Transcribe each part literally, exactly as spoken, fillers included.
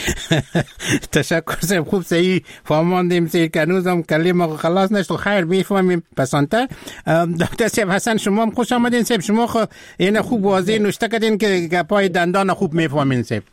تشکر صاحب، خوب صحیح فهماندیم سیر که هنوزم کلمه خلاص نشد. خیر میفهمیم پسانتر. دکتر صاحب حسن شما هم خوش آمدین صاحب. شما خو این خوب واضح نوشته کردین که گپای دندان خوب میفهمین صاحب.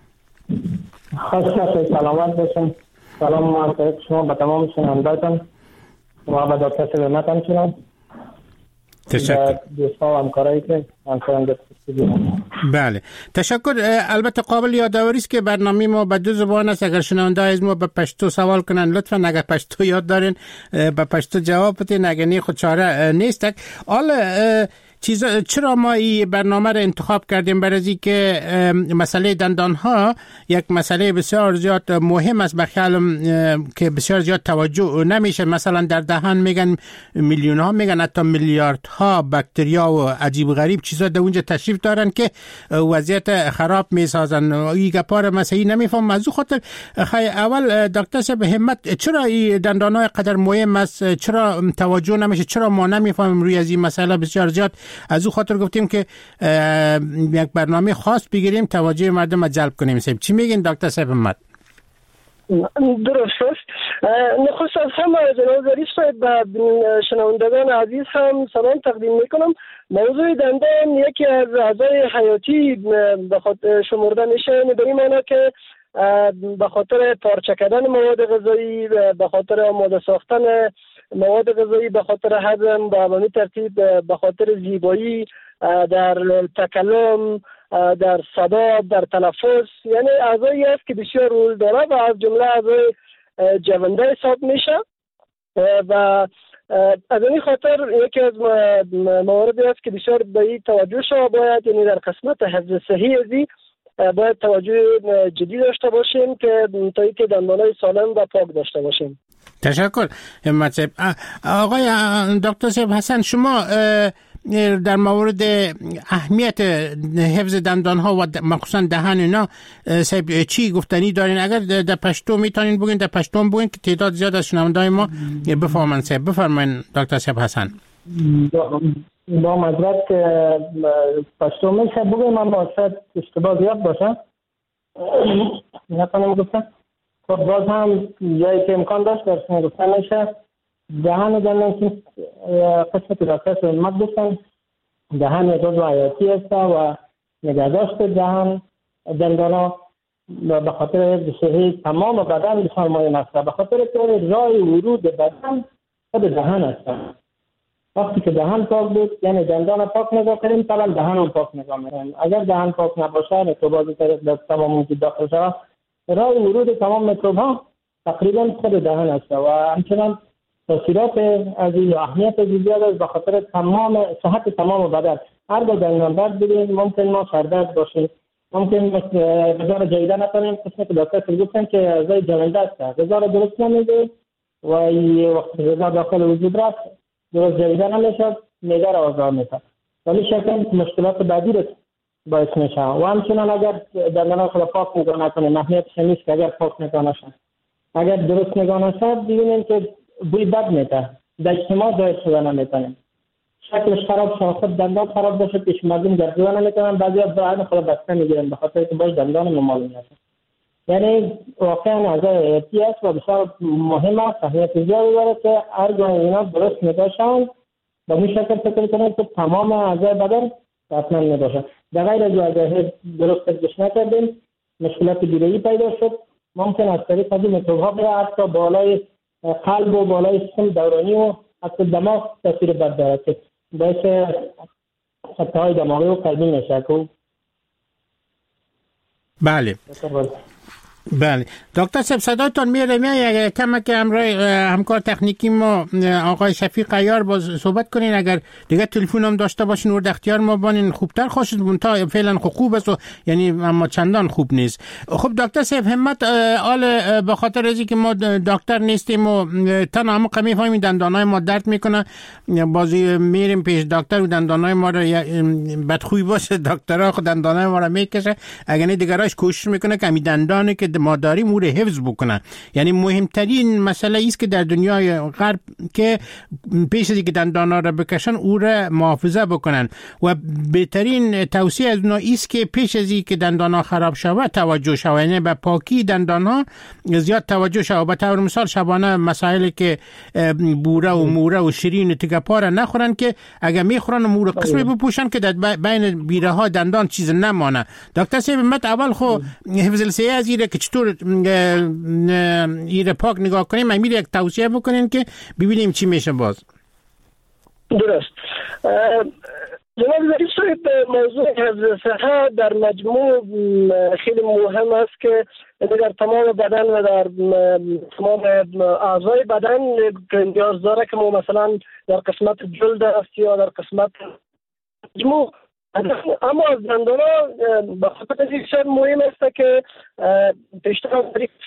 خوش سلامت باشین. سلام معرفت شما به تمام شنوندگان و به دکتر صاحب متن شما. تشکر. دوستان و همکارایی که همکاران بله تشکر. البته قابل یادآوری است که برنامه ما به دو زبان است. اگر شنونده از ما به پشتو سوال کنن لطفا اگر پشتو یاد دارین به پشتو جواب بدین، اگر نه خود چاره نیست. حالا چیز چرا ما این برنامه را انتخاب کردیم؟ برای از اینکه مسئله دندان ها یک مسئله بسیار زیاد مهم است، به خیالم که بسیار زیاد توجه نمیشه. مثلا در دهان میگن میلیون ها، میگن حتی میلیارد ها باکتریا و عجیب غریب چیزا در اونجا تشریف دارن که وضعیت خراب میسازن. این گپا را مسئله نمیفهم. از خاطر خیلی اول دکتر صاحب همت، چرا این دندان های قدر مهم است؟ چرا توجه نمیشه؟ چرا ما نمیفهمیم روی از این مسئله بسیار زیاد؟ از او خاطر گفتیم که یک برنامه خاص بگیریم توجه مردم را جلب کنیم. صاحب چی میگین دکتر صاحب محمد؟ درست است. نخست از همه جناب ظریف صاحب به شنوندگان عزیز هم سلام تقدیم میکنم. موضوع دندان یکی از اعضای حیاتی به خاطر شمرده میشه، به این معنی که به خاطر پارچه کردن مواد غذایی، به خاطر آماده ساختن مواد غذایی، به خاطر هضم، به همین ترتیب به خاطر زیبایی در تکلم، در صدا، در تلفظ، یعنی اعضایی است که بسیار رول داره و از جمله اعضای جونده حساب میشه و از این خاطر یکی از مواردی است که بسیار به این توجه شما باید، یعنی در قسمت حفظ صحی ازی باید توجه جدی داشته باشیم که تا اینکه دندانهای سالم و پاک داشته باشیم. تشکر همت صاحب. آقای دکتر صاحب حسن، شما در مورد اهمیت حفظ دندان ها و مخصوصا دهان اینا صاحب چی گفتنی دارین؟ اگر در پشتو میتونین بگین در پشتو بگین که تعداد زیاد از شنونده‌های ما بفهمن. صاحب بفرمایید دکتر صاحب حسن. با مدرک پشتو میشه بگیم، من باید اشتباه زیاد باشه نکنم گفتم. خب باز هم جایی که امکان داشت درسون گفتن میشه. دهان دندان که قسمت راکس و مد گفتن دهان یک جزو حیاتی است و نگهداشت دهان دندان ها به خاطر صحی تمام بدن بسیار مهم است. به خاطر که راه ورود بدن خود دهان است. وقتی که دهان پاک بود یعنی دندان پاک نگاه کنیم، طبعا دهان هم پاک نگاه میکنیم. اگر دهان پاک نباشه میکروبات در تمام اون که داخل شود، راه ورود تمام میکروب ها تقریبا خود دهان است و همچنان تاثیرات از این اهمیت زیاد است به خاطر تمام صحت تمام بدن. هر دو دندان درد ببینیم ممکن ما سردرد باشه، ممکن غذا جیده نکنیم، قسمت که دکتر گفتن که غذای جوانده است، غذا را درست نمیده و وقتی غذا داخل وجود رفت درست جیده نمیشد، معده را آزار میشه، ولی شکل مشکلات بعدی را باعث میشه. و همچنان اگر دندان خود پاک نگاه نکنیم، اهمیتش نیست که اگر پاک نگاه نشد، اگر درست نگاه نشد ببینیم که بوی بد میده، در اجتماع ظاهر شده نمیتونیم، شکلش خراب شد، خود دندان خراب باشه پیش مردم گردوده نمیتونن، بعضی از دهان خود بسته میگیرن به خاطر که باش دندان ممال میشه. یعنی واقعا اعضای حیاتی است و بسیار مهم است، اهمیت زیادی داره که هرگاه اینا درست نگاه شوند به این شکل فکر کنید که تمام اعضای بدن حتما نباشه. در غیر از اگر درست ترکش نکردیم مشکلات بیرایی پیدا شد، ممکن است طریق از این میکروب‌ها به حتی بالای قلب و بالای سیستم دورانی و حتی دماغ تاثیر بد دارد که باعث خطاهای دماغی و قلبی میشه. بله بله دکتر صاحب صدایتون میره میاد کم که همراه همکار تکنیکی ما آقای شفیق عیار باز صحبت کنین. اگر دیگه تلفن هم داشته باشین ورد اختیار ما بانین خوبتر خوشید تا فعلا خوب است و یعنی اما چندان خوب نیست. خب دکتر صاحب همت آل به خاطر ازی که ما دکتر نیستیم و تنها هم قمی فهمیم دندانای ما درد میکنه، بازی میریم پیش دکتر و دندانای ما رو بدخوی باشه دکترها خود دندانای ما رو میکشه، اگر نه دیگراش کوشش میکنه که همین دندانی که ما داریم او رو حفظ بکنن. یعنی مهمترین مسئله است که در دنیای غرب که پیش از اینکه دندانا را بکشن او را محافظه بکنن و بهترین توصیه از اونها است که پیش از اینکه دندانا خراب شود توجه شود، یعنی به پاکی دندانها زیاد توجه شود. به طور مثال شبانه مسائلی که بوره و موره و شیرین و تگپا را نخورن که اگر میخورن مور قسمی بپوشن که در بین بیره ها دندان چیز نمانه. دکتر صاحب مت اول خو حفظ الصحه از ایره که چطور ایره پاک نگاه کنیم امیر یک توصیه بکنین که ببینیم چی میشه. باز درست جناب ظریف صاحب، موضوع حفظ صحه در مجموع خیلی مهم است که در تمام بدن و در تمام اعضای بدن نیاز داره که ما مثلا در قسمت جلد است یا در قسمت مجموع، اما از دندانا به خاطر از این شد مهم است که پیشتر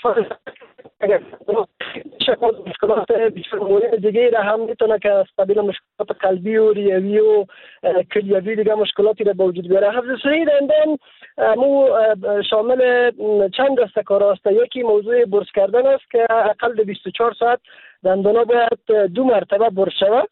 اگر شکل مشکلات بیشتر مهم دیگه را هم میتونه که از قبیل مشکلات قلبی و ریوی و کلیوی دیگه مشکلاتی را به وجود بیاره. حفظ صحی دندان مو شامل چند دسته کار است. یکی موضوع برس کردن است که اقل بیست و چهار ساعت دندانا باید دو مرتبه برس شود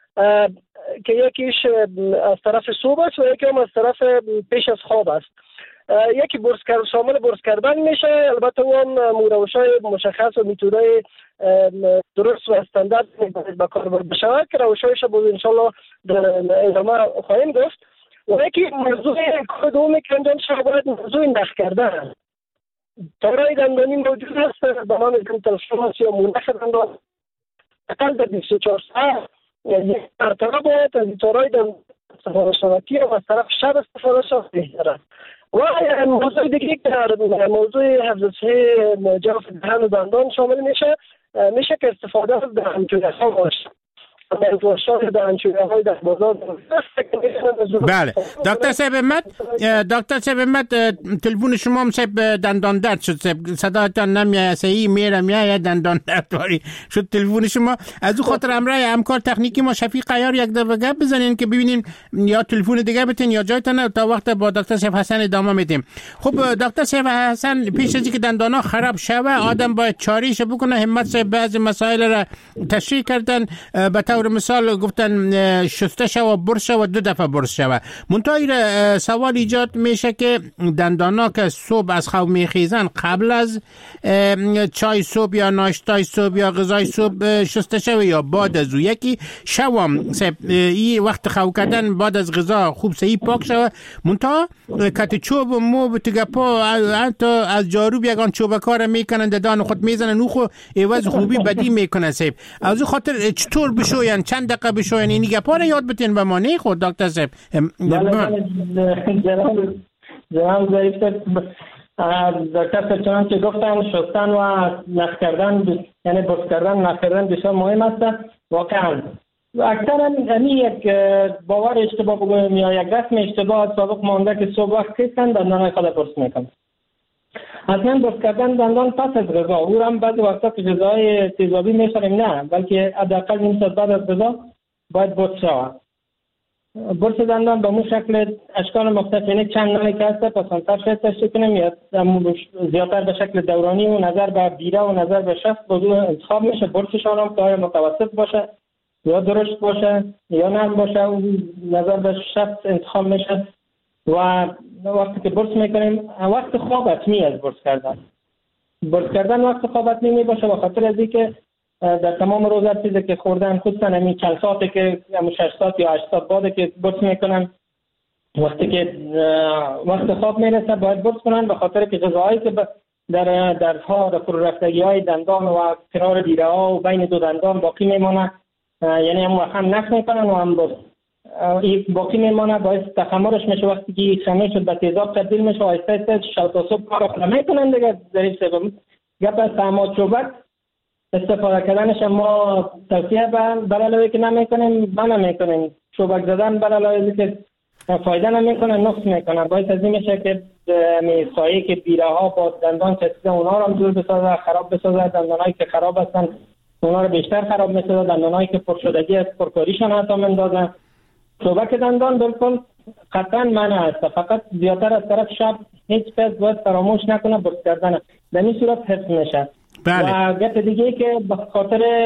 که یکیش از طرف صبح است و یکی هم از طرف پیش از خواب است. یکی برس کرد شامل برس کردن میشه، البته اون روش‌های مشخص و میتودهای درست و استاندارد به کار برده شود که روش‌هایش بود ان شاء الله در ادامه خواهیم گفت. و یکی موضوع کدومی که انجام شود موضوع نخ کردن. تارای دندانی موجود است به نام تلفنوس یا مونخ دندان اقل در بیست و چهار ساعت یک مرتبه باید از تارای دندان استفاده شود که از طرف شب استفاده شود بهتر است. و موضوع دیگه که در موضوع حفظ صحه جوف دهن و دندان شامل میشه میشه که استفاده از دهنچوی‌ها باشه. بله دکتر صاحب مت دکتر صاحب مت تلفن شما هم صاحب دندان درد شد، صداتان نمیاد صحیح میره میاد دندان درد داری شد تلفن شما. از اون خاطر امرای همکار تکنیکی ما شفیق عیار یک دفعه گپ بزنین که ببینیم یا تلفن دیگه بتین یا جایتون تا وقت با دکتر صاحب حسن ادامه میدیم. خب دکتر صاحب حسن پیش از اینکه دندانا خراب شوه آدم باید چاریش بکنه. همت صاحب بعضی مسائل را تشریح کردن، به طور مثال گفتن شسته شو برس شو دو دفعه برس شو. منتها سوال ایجاد میشه که دندانا که صبح از خواب میخیزن قبل از چای صبح یا ناشتای صبح یا غذای صبح شسته شو یا بعد از او؟ یکی شوام این وقت خواب کردن بعد از غذا خوب صحیح پاک شو. منتها کت چوب و مو تگپا حتی از جارو یگان چوبکار میکنن دندان خود میزنن او خو عوض خوبی بدی میکنن صاحب. از اون خاطر چطور بشوین چند دقیقه بشوین این گپا رو یاد بتین به ما نه خود دکتر صاحب. جناب ظریف دکتر چنان که گفتن شستن و نخ کردن یعنی برس کردن نخ کردن بسیار مهم است واقعا. اکثرا یعنی یک باور اشتباه بگویم یا یک رسم اشتباه سابق مانده که صبح وقت کشتن دندانهای خود برس میکنن. اصلا برس کردن دندان پس از غذا او هم بعضی وقتا که غذای تیزابی میخوریم نه بلکه حداقل نیم ساعت بعد از غذا باید برس شود. برس دندان به اون شکل اشکال مختلف یعنی چند نوعی که هست پسندتر شاید تشریح کنیم یا زیادتر به شکل دورانی و نظر به بیره و نظر به شخص بازو انتخاب میشه. برسشان هم که آیا متوسط باشه یا درشت باشه یا نرم باشه و نظر به شخص انتخاب میشه. و وقتی که برس میکنیم وقت خواب اتمی از برس کردن برس کردن وقت خواب اتمی می باشه به خاطر از اینکه در تمام روز چیزی که خوردن خودشان همین چند ساعته که شش ساعت یا هشت ساعت بعد که برس میکنن وقتی که وقت خواب میرسه باید برس کنن به خاطر که غذاهایی که در درها در فرو رفتگی های دندان و کنار بیره ها و بین دو دندان باقی میمونه یعنی هم هم نخ میکنن و هم برس این باقی میمانه باعث تخمرش میشه. وقتی که خمیر شد به تیزاب تبدیل میشه و آهسته آهسته شب تا صبح کار میکنن دیگه. ظریف صاحب گپ از طعمات چوبک استفاده کردنش ما توصیه بر علاوه که نمیکنیم ما نمیکنیم. چوبک زدن بر علاوه که فایده نمیکنه نقص میکنه باعث از این میشه که میسایی که بیره ها با دندان چسبیده اونا رو هم دور بسازه خراب بسازه. دندانایی که خراب هستن اونا رو بیشتر خراب میسازه. دندانایی که پرشدگی از پرکاریشان حتی مندازه. چوبک دندان بالکل قطعا منع است. فقط زیادتر از طرف شب هیچ کس باید فراموش نکنه برس کردن. در این صورت حفظ میشه. بله. و گپ دیگه که به خاطر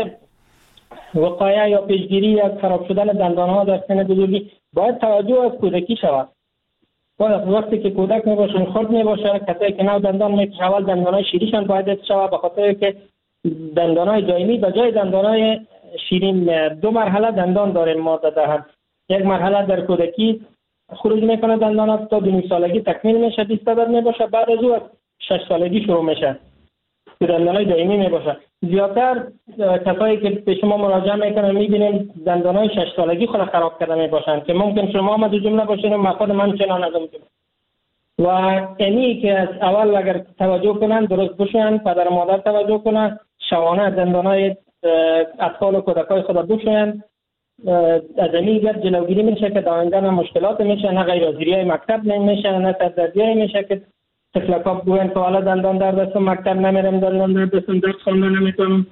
وقایع یا پیشگیری از خراب شدن دندان ها در سن بزرگی باید توجه از کودکی شود. باید وقتی که کودک میباشن خرد میباشه، کسایی که نو دندان میکشه اول دندان های شیریشان باید حفظ شود، به خاطر که دندان های دائمی به جای دندان های شیرین دو مرحله دندان داریم ما در دهن. یک مرحله در کودکی خروج میکنه دندانات تا دو سالگی تکمیل میشه، بیست درصد میباشه، بعد از او شش سالگی شروع میشه که دندانای دائمی میباشه. زیادتر کسایی که به شما مراجعه میکنن میبینیم دندانای شش سالگی خود خراب کرده میباشن که ممکن شما هم از جمله باشین و خود من چنان از اون. و اینی که از اول اگر توجه کنن درست بشوین، پدر و مادر توجه کنن، شوانه دندانای اطفال و کودکای خود بشوین، از این گرد جلوگیری میشه که در آینده نه مشکلات میشه، نه غیرحاضری مکتب نمیشه، نه سردردی میشه که طفلکا بگوین که حالا دندان درد است و مکتب نمیرم، دندان درد است و درس خواندن نمیکنم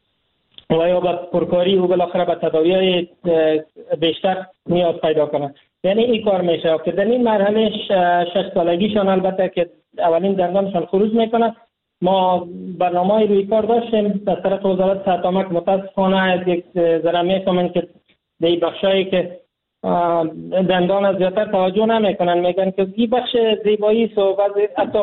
و یا با پرکاری و بالاخره به تداوی بیشتر نیاز پیدا کنن. یعنی این کار میشه که در این مرحله شش سالگیشان البته که اولین دندانشان خروج میکنه. ما برنامه روی کار داشتیم از طرف وزارت صحت عامه، متاسفانه یک ذره میفهمن که در این بخشایی که دندان از زیادتر توجه نمیکنن، میگن که این بخش زیبایی است و بعضی حتی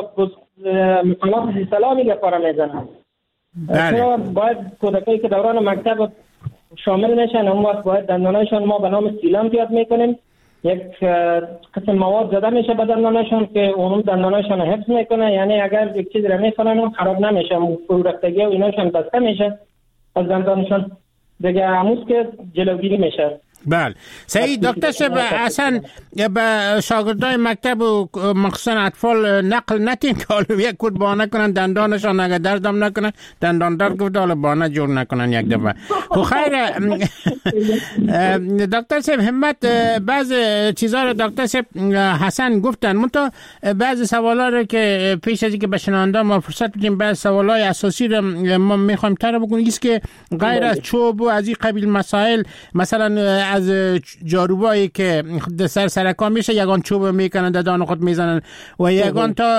مقامات اصطلاح میگه کارا میزنن. بله. باید کودکایی که دوران مکتب شامل میشن اون وقت باید دندانایشان ما به نام سیلم زیاد میکنیم، یک قسم مواد زده میشه به دندانایشان که اون دندانایشان حفظ میکنه. یعنی اگر یک چیز را میخورن خراب نمیشه، فرو رفتگی و ایناشان بسته میشه از دندانشان دیگه، هموز که جلوگیری میشه. بله سعید دکتر شب اصلا به شاگردای مکتب و مخصوصا اطفال نقل نتین که حالا یک کود بانه کنن دندانشان اگر دردم نکنن دندان درد گفت حالا بانه جور نکنن یک دفعه. خب خیر دکتر صاحب همت بعض چیزها رو دکتر صاحب حسن گفتن، منتها بعض سوالا رو که پیش از اینکه به شنونده ما فرصت بدیم بعض سوالای اساسی رو ما میخوایم تر بکنیم است که غیر از چوب و از این قبیل مسائل، مثلا از جاروبایی که سر سرکان میشه یگان چوب میکنن دندان خود میزنن و یگان تا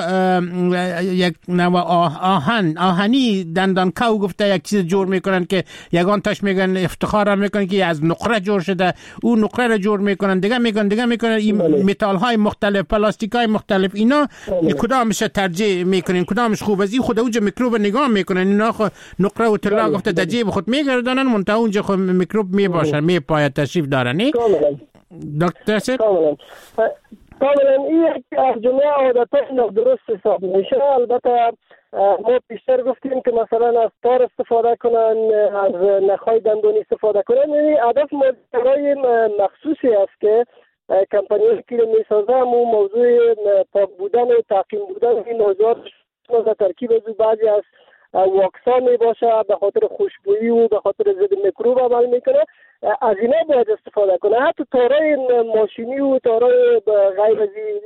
یک نوع آهن آهنی دندان کو گفته یک چیز جور میکنن که یگان تاش میگن افتخار میکنن که از نقره جور شده، اون نقره رو جور میکنن دیگه میکنن دیگه میکنن این متال های مختلف پلاستیک های مختلف اینا کدامش ترجیح میکنین کدامش خوب از این خود اونجا میکروب نگاه میکنن اینا خود نقره و طلا گفته در جیب خود میگردونن منتها اونجا خود میکروب میباشن میپاید تشریف دارنی کاملا دکتر صاحب کاملا کاملا این یک از جمله عادتهای نادرست حساب میشه. البته ما بیشتر گفتیم که مثلا از تار استفاده کنن، از نخهای دندانی استفاده کنن. یعنی هدف مادرهای مخصوصی است که کمپانی‌هایی که میسازه همون موضوع پاک بودن و تعقیم بودن این موضوعات از ترکیب از بعضی از واکسا می باشه به خاطر خوشبویی و به خاطر ضد میکروب عمل میکنه. از اینا باید استفاده کنه. حتی تارای ماشینی و تارای غیر از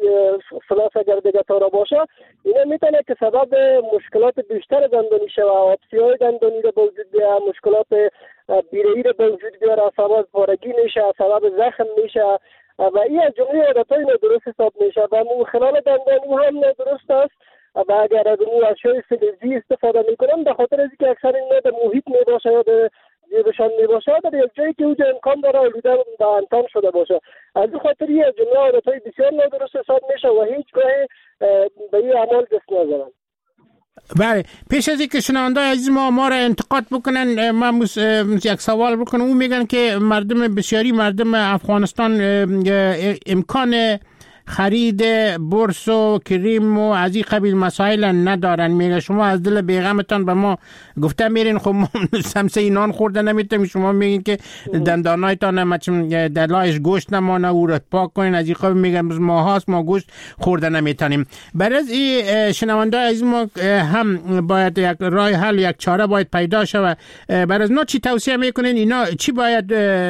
فلاس اگر دیگه تارا باشه اینا میتونه که سبب مشکلات بیشتر دندانی شه و آبسی های دندانی رو به وجود بیاره، مشکلات بیره‌ای رو به وجود بیاره، سبب پارگی میشه، سبب زخم میشه و این از جمله عادتهای نادرست حساب میشه و خلال دندانی هم نادرست است. و اگر از اون اشیاء فلزی استفاده میکنن به خاطر از اینکه اکثر اینا در محیط میباشه یا در جیبشان میباشه در یک جایی که اونجا امکان داره آلوده و انتان شده باشه، از این خاطر یه جمله عادتهای بسیار نادرست حساب میشه و هیچ گاه به این اعمال دست نزنن. بله پیش از اینکه شنونده عزیز ما ما را انتقاد بکنن من یک سوال بکنم. اون میگن که مردم بسیاری مردم افغانستان امکان خرید برس و کریم و از این قبیل مسائل ندارن. میگه شما از دل بیغمتان به ما گفته میرین خب ما سمسه نان خورده نمیتیم، شما میگین که دندانایتان مچم دلایش گوشت نمانه او را پاک کنین، از این قبیل میگن ما هاست ما گوشت خورده نمیتونیم. برای این شنونده از ما هم باید یک راه حل یک چاره باید پیدا شود. برای ما چی توصیه میکنین اینا چی باید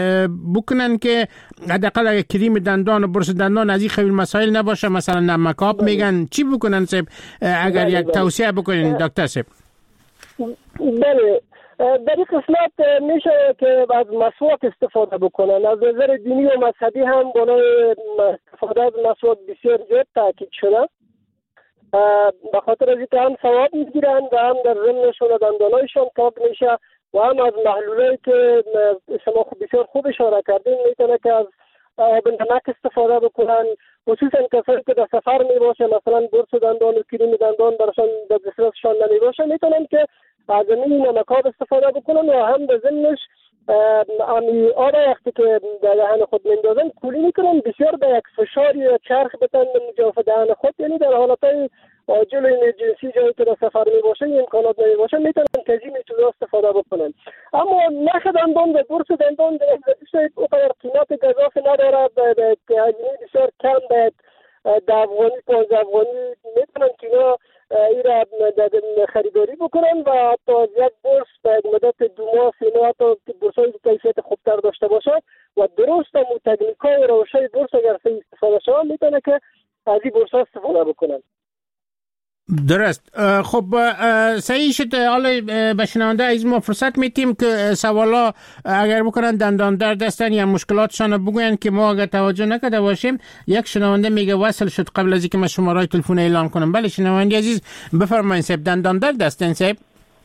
بکنن که حداقل اگه کریم دندان و برس دندان از این قبیل مسائل نباشه، مثلا نمکاب میگن چی بکنن صاحب اگر یک توصیه بکنین دکتر صاحب؟ بله در این قسمت میشه که از مسواک استفاده بکنن. از نظر دینی و مذهبی هم بالای استفاده از مسواک بسیار زیاد تاکید شده، به خاطر از اینکه هم ثواب میگیرن و هم در ضمنشون دندانایشون پاک میشه و هم از محلولی که شما خوب بسیار خوب اشاره کردین میتونه که از آب نمک استفاده بکنن، خصوصا کسایی که در سفر میباشه، مثلا برس دندان و کریم دندان برشان در دسترسشان نمیباشه، میتونن که از این نمک ها استفاده بکنن و هم در ضمنش امی آب وقتی که در دهن خود میندازن کولی میکنن بسیار به یک فشار یا چرخ بتن جوف دهن خود، یعنی در حالتهای عاجل و ایمرجنسی جایی که در سفر میباشه امکانات نمیباشه میتونن که از این میتونه استفاده بکنن. اما نخ دندان و برس دندان در اقدر قیمت گذاف نداره، که هزینه بسیار کم باید ده افغانی پانزده افغانی میتونن که اینا ای را خریداری بکنن و حتی از یک برس به مدت دو ماه سه ماه حتی برسایی که کیفیت خوبتر داشته باشه و درست هم تکنیک های روشه برس اگر صحیح استفاده شده میتونه که از این برس استفاده بکنن. درست. خب صحیح شد. حالا به شنونده از ما فرصت میتیم که سوالا اگر بکنن دندان درد هستن یا مشکلاتشان بگوین که ما اگر توجه نکرده باشیم. یک شنونده میگه وصل شد قبل از اینکه من شماره تلفن اعلام کنم. بله شنونده عزیز بفرمایید صاحب، دندان درد هستن صاحب؟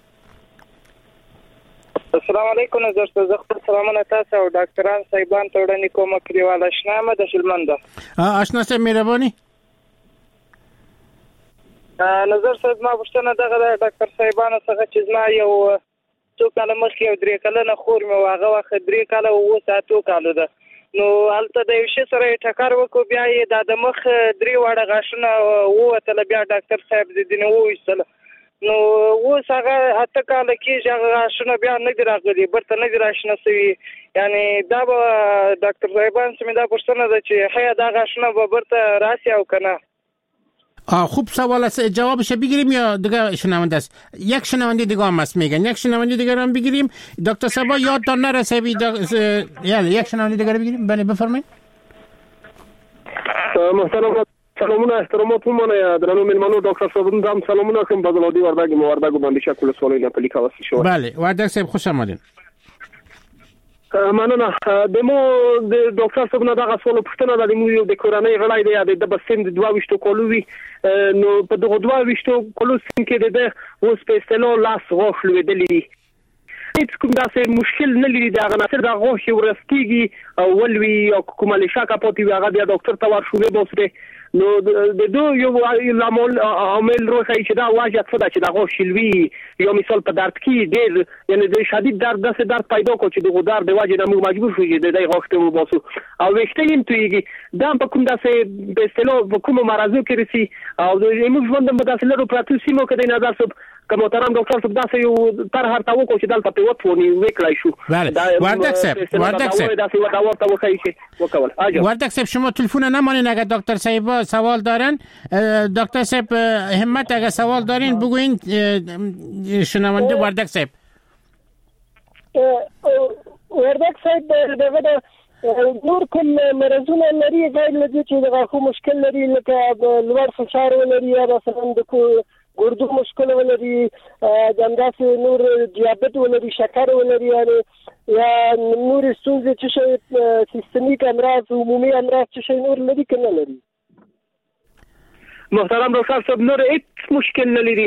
السلام علیکم. نظر زخم سلامونه تاسو او ډاکټران صاحبان ته وړاندې کوم کلیوال آشنا مده شلمنده. آشنا صاحب مهرباني. نظر صاحب ما پوښتنه دغه د ډاکټر صاحبانو څخه چې زما یو څو کاله مخکې یو درې کلنه خور مې هغه وخت درې کاله اووه ساعتو کالو ده، نو هلته د یو شي سره یې ټکر وکړو، بیا یې دا د مخ درې واړه غاښونه ووتله، بیا ډاکټر صاحب ځینې وویستله، نو اوس هغه اته کاله کېږي هغه غاښونه بیا نه دي راغلي، برته نه دي راشنه سوي. یعنې دا به ډاکټر صاحبان چې مې دا پوښتنه ده چې ښه دا غاښونه به برته راسي او که نه؟ خوب سوال است، جوابش بگیریم یا دیگه شنونده است؟ یک شنونده دیگه هم است میگن، یک شنونده دیگه هم بگیریم. دکتر صاحب یادتان نرسه بی دک... یعنی یک شنونده دیگه بگیریم. بله بفرمایید. محترم سلامونه احترامات ومنه درنو ملمنو ډاکټر صاحب هم سلامونه کوم بدلودي وردګ مو وردګ باندې شکل سوالونه په لیکا وسی شو. بله وردګ صاحب خوش آمدین. مننه. د مو د ډاکټر صاحب نه دغه سوال پوښتنه ده، مو یو د کورنۍ غړی دی د بسند دوه وشتو کولوي، نو په دغه دوه وشتو کولو سین کې د اوس په استلو لاس غوښ لویدلې هیڅ کوم داسې مشکل نه لري، دا غناصر د غوښ ورستيږي او ولوي او کومه لشاکه پاتې وي هغه بیا ډاکټر ته ورشوي بوسره، نو د دو یو لامل عامل روښي چې دا واجب څه ده چې دا غوښ لوي یو مثال په درد کې ډېر یعنی د شدید درد داسې درد پیدا کو چې د غدار د واجب موږ مجبور شو چې د دې غوښ ته وباسو او وخت یې تویږي دا په کوم داسې په استلو په کوم مرزو کې رسي او د موږ ژوند د داسې لرو پراتو سیمو کې د نظر صاحب که محترم ډاکټر صاحب داسې یو تر هر تاو کو چې دلته په وټونی وکړای شو. بله وردک صاحب وردک صاحب داسې ودا ورته وکړي چې وکول. وردک صاحب شما تلفن نمانین اگر دکتر صاحب سوال دارن. دکتر صاحب همت اگر سوال دارین بگوین شنونده وردک صاحب. وردک صاحب دغه نور کوم مرزونه لري غیر لدی چې دغه خو مشکل لري لکه لوړ فشار ولري یا مثلا د ګردو مشکل ولري، د همداسې نور دیابت ولري، شکر ولري، یعنی یا نور ستونزې چې شي سیستمیک امراض عمومي امراض چې شي نور لري که نه لري؟ محترم ډاکټر صاحب نور هیڅ مشکل نه لري،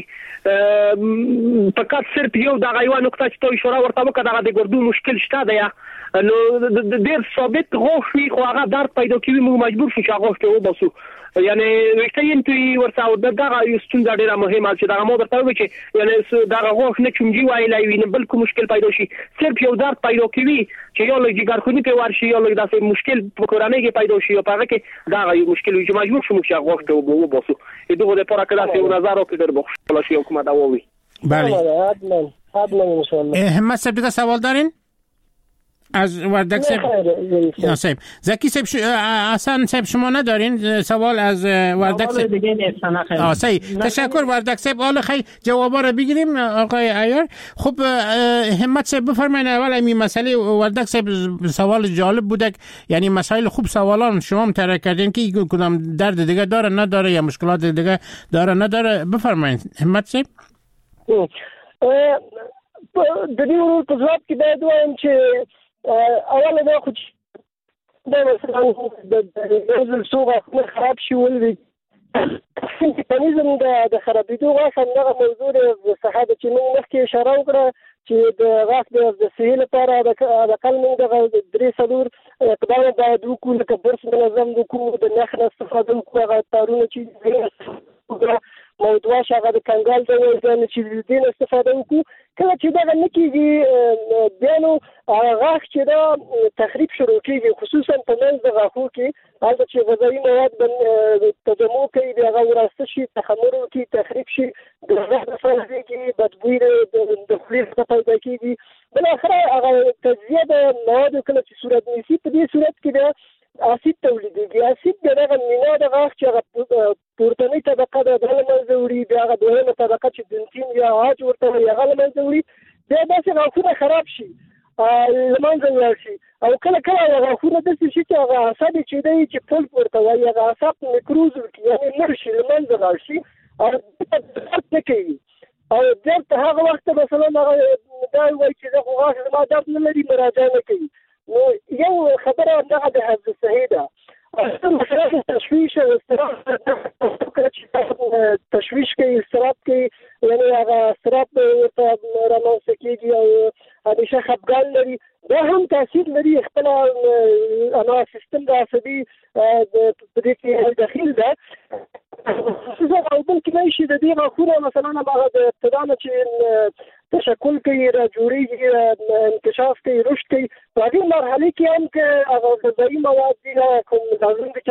فقط صرف یو دغه یو نقطه چې تو اشاره ورته وکړه دغه د ګردو مشکل شته دی، نو د ډېر ثابت غوښ وي خو هغه درد پیدا کوي، موږ مجبور شو چې غوښ ته وباسو، یعنی وخت یې توی ورته دغه یو ستونزه ډېره مهمه چې دغه مو درته وایي چې یعنی دغه غوښ نه چونجي وایلی وي نه بل کوم مشکل پیدا شي، صرف یو درد پیدا کوي چې یو لږ جګرخوني په ورشي یا لږ داسې مشکل په کورنۍ کې پیدا شي او په هغه کې دغه یو مشکل وي چې مجبور شو چې غوښ ته وباسو. دغه لپاره که داسې یو نظر وکړي در بخښل شي او کومه دوا وي. بله حتما حتما ان شاء الله. همت صاحب دیگه سوال دارین؟ از وردک صاحب صاحب زکی صاحب ش... اصلا صاحب شما ندارین سوال از وردک صاحب دیگه نیستن آخه. آه صحیح تشکر وردک صاحب. حالا خیلی جوابا رو بگیریم آقای عیار. خب همت صاحب بفرمایید اول این مسئله وردک صاحب سوال جالب بوده، یعنی مسائل خوب سوالان شما مطرح کردین که کدام درد دیگه داره نداره یا مشکلات دیگه داره نداره، بفرمایید همت صاحب. د دې ورو په ځواب کې باید وایم چې اوله دا خو دا مثلا د د سوغه خراب شي ولې میکانیزم د خرابېدو غاښ همدغه موضوع د صحابه چې موږ مخکې اشاره وکړه چې د غاښ د صحي لپاره د اقل موږ دغه درې څلور اقدام باید وکړو لکه برس منظم وکړو د نخ نه استفاده وکړو هغه تارونه چې موضوع هغه د کنګال د وزن چې دین استفاده وکړو کله چې دغه نه کېږي بیا نو غاښ چې دا تخریب شروع کېږي خصوصا په منځ د غاښو کې هلته چې غذایي مواد تجمع کوي بیا هغه وراسته شي تخمر وکړي تخریب شي د غاښ دفعه کېږي بدبوی د خولې څخه پیدا کېږي بالاخره هغه تجزیه د موادو کله چې صورت نیسي په دې صورت کې بیا اسید تولیدېږي اسید د دغه مینا د غاښ چې هغه پورتنۍ طبقه ده د له منځه وړي بیا هغه دویمه طبقه چې دنتین یا عاج ورته وایي هغه له منځه وړي بیا داسې غاښونه خراب شي له منځه ولاړ شي او کله کله هغه غاښونه داسې شي چې هغه اعصاب چې دی چې پلپ ورته وایي هغه اعصاب میکروز ورکړي یعنې مړ شي له منځه لاړ شي او درد نه کوي او درد ته هغه وخت مثلا هغه دا وایي چې زه خو غاښ زما درد نه لري مراجعه نه کوي نو یو خبره دغه د حفظ صحي ده مثلا تشویش او اضطراب تشویش کوي اضطراب کوي یعنې هغه اضطراب ورته رامنځته کېږي او همیشه خفګان لري دا هم تاثیر لري خپل انا سیستم د عصبي په دې کې دخیل ده خصوصا او بل کله شي د دې غاښونه مثلا هغه د ابتدا نه چې تشکل کوي را جوړیږي انکشاف کوي رشد کوي په دې مرحله کې هم که هغه غذایي مواد دي کوم لازم دي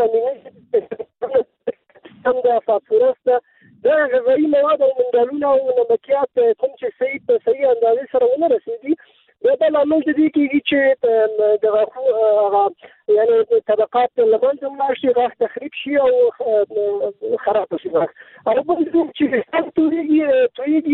چې هم د فاسفورس ده دا غذایي مواد او منرالونه او نمکیات کوم چې صحیح په صحیح اندازې سره ونه رسېږي دا د لامل د دې کېږي چې د غاښو یعنې طبقات له منځه ولاړ شي غاښ تخریب شي او خراب شي غاښ او بل چې سم تویږي